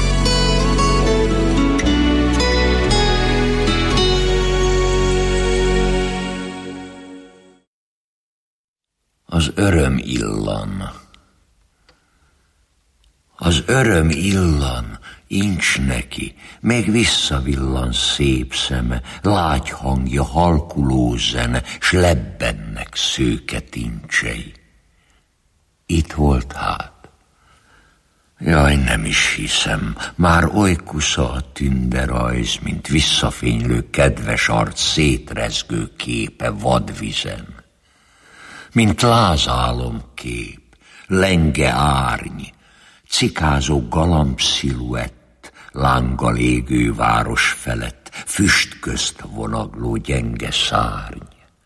S14: Az öröm illan. Az öröm illan, incs neki, még visszavillan szép szeme, lágy hangja, halkuló zene, s lebbennek szőke tincsei. Itt volt hát, Jaj, nem is hiszem, már oly kusza a tünderajz, mint visszafénylő kedves arc szétrezgő képe vadvizen. Mint lázálomkép, lenge árny, cikázó galambsziluett, lánggal égő város felett, füst közt vonagló gyenge szárny.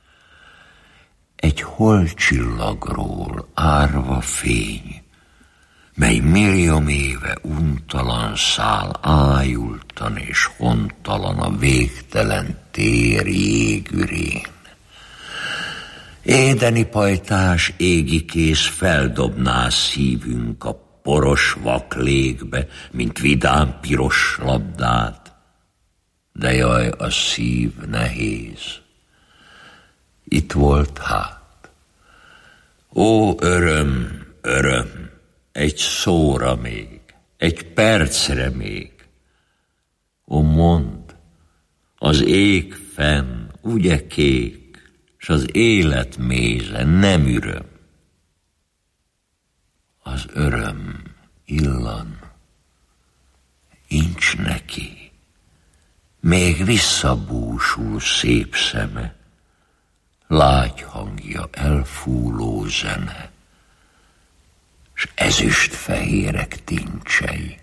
S14: Egy holcsillagról árva fény, mely millióm éve untalan száll ájultan és hontalan a végtelen tér jégürén. Édeni pajtás égikész feldobná szívünk a poros vak légbe, mint vidám piros labdát, de jaj, a szív nehéz. Itt volt hát. Ó, öröm, öröm, egy szóra még, egy percre még. Ó, mondd, az ég fenn, ugye kék, s az élet méze nem üröm. Az öröm illan, incs neki, még visszabúsul szép szeme, lágy hangja elfúló zene, s ezüst fehérek tincsei.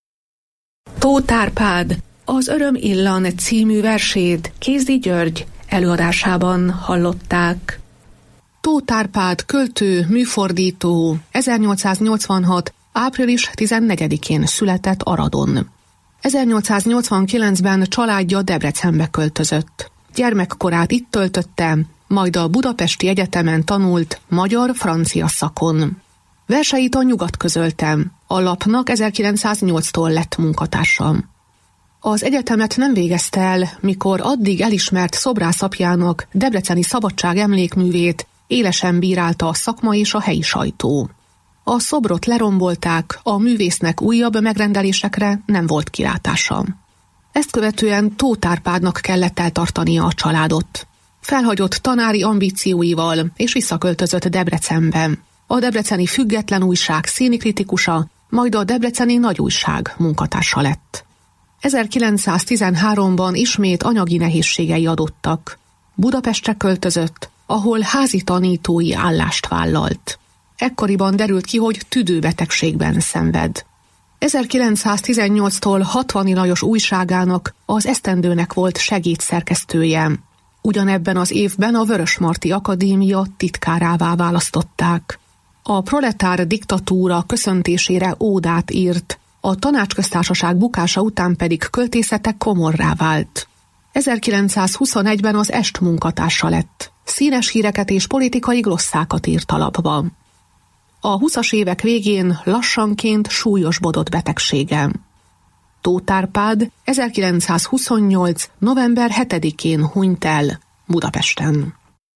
S11: Tóth Árpád az Öröm illan című versét Kézdi György előadásában hallották. Tóth Árpád költő, műfordító ezernyolcszáznyolcvanhat. április tizennegyedikén született Aradon. ezernyolcszáznyolcvankilencben családja Debrecenbe költözött. Gyermekkorát itt töltötte, majd a Budapesti Egyetemen tanult magyar-francia szakon. Verseit a Nyugat közölte, a lapnak ezerkilencszáznyolctól lett munkatársa. Az egyetemet nem végezte el, mikor addig elismert szobrászapjának debreceni szabadság emlékművét élesen bírálta a szakma és a helyi sajtó. A szobrot lerombolták, a művésznek újabb megrendelésekre nem volt kilátása. Ezt követően Tóth Árpádnak kellett eltartania a családot. Felhagyott tanári ambícióival és visszaköltözött Debrecenbe. A Debreceni Független Újság színikritikusa, majd a Debreceni Nagy Újság munkatársa lett. ezerkilencszáztizenháromban ismét anyagi nehézségei adottak. Budapestre költözött, ahol házi tanítói állást vállalt. Ekkoriban derült ki, hogy tüdőbetegségben szenved. ezerkilencszáztizennyolctól Hatvani Lajos újságának, az Esztendőnek volt segédszerkesztője. Ugyanebben az évben a Vörösmarty Akadémia titkárává választották. A proletár diktatúra köszöntésére ódát írt, a Tanácsköztársaság bukása után pedig költészete komorrá vált. ezerkilencszázhuszonegyben az Est munkatársa lett. Színes híreket és politikai glosszákat írt alapba. A huszas évek végén lassanként súlyosbodott betegsége. Tóth Árpád ezerkilencszázhuszonnyolc. november hetedikén hunyt el Budapesten.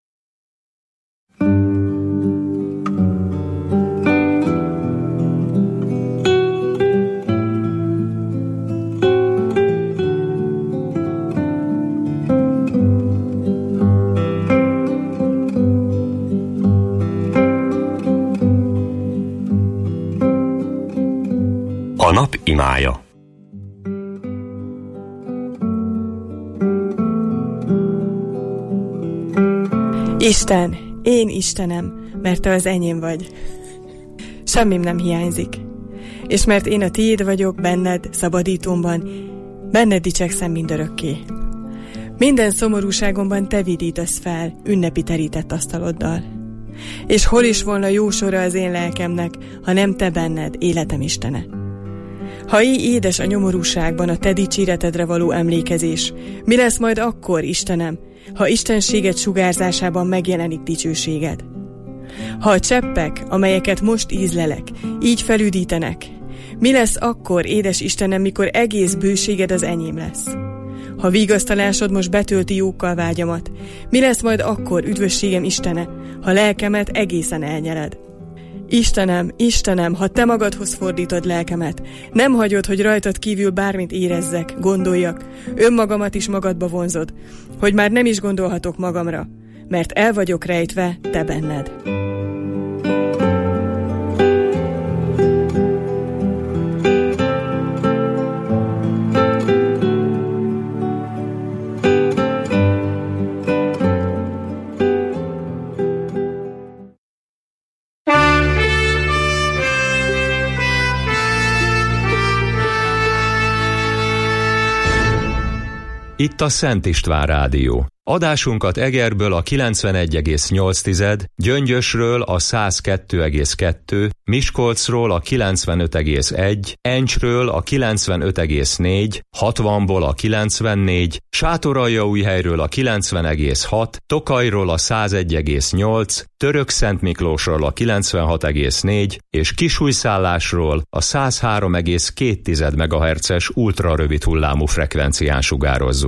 S3: A nap imája.
S15: Isten, én Istenem, mert te az enyém vagy. Semmim nem hiányzik. És mert én a tiéd vagyok benned, szabadítómban, benned dicsekszem mindörökké. Minden szomorúságomban te vidítasz fel, ünnepi terített asztaloddal. És hol is volna jó sora az én lelkemnek, ha nem te benned, életem Istene. Ha így édes a nyomorúságban a te dicséretedre való emlékezés, mi lesz majd akkor, Istenem, ha istenséged sugárzásában megjelenik dicsőséged? Ha a cseppek, amelyeket most ízlelek, így felüdítenek, mi lesz akkor, édes Istenem, mikor egész bőséged az enyém lesz? Ha vigasztalásod most betölti jókkal vágyamat, mi lesz majd akkor, üdvösségem Istene, ha lelkemet egészen elnyeled? Istenem, Istenem, ha te magadhoz fordítod lelkemet, nem hagyod, hogy rajtad kívül bármit érezzek, gondoljak, önmagamat is magadba vonzod, hogy már nem is gondolhatok magamra, mert el vagyok rejtve te benned.
S1: Itt a Szent István Rádió. Adásunkat Egerből a kilencvenegy egész nyolc, Gyöngyösről a száz kettő egész kettő, Miskolcról a kilencvenöt egész egy, Encsről a kilencvenöt egész négy, hatvanból a kilencvennégy, Sátoraljaújhelyről a kilencven egész hat, Tokajról a száz egy egész nyolc, Törökszentmiklósról a kilencvenhat egész négy és Kisújszállásról a száz három egész két megahertzes ultrarövid hullámú frekvencián sugározzuk.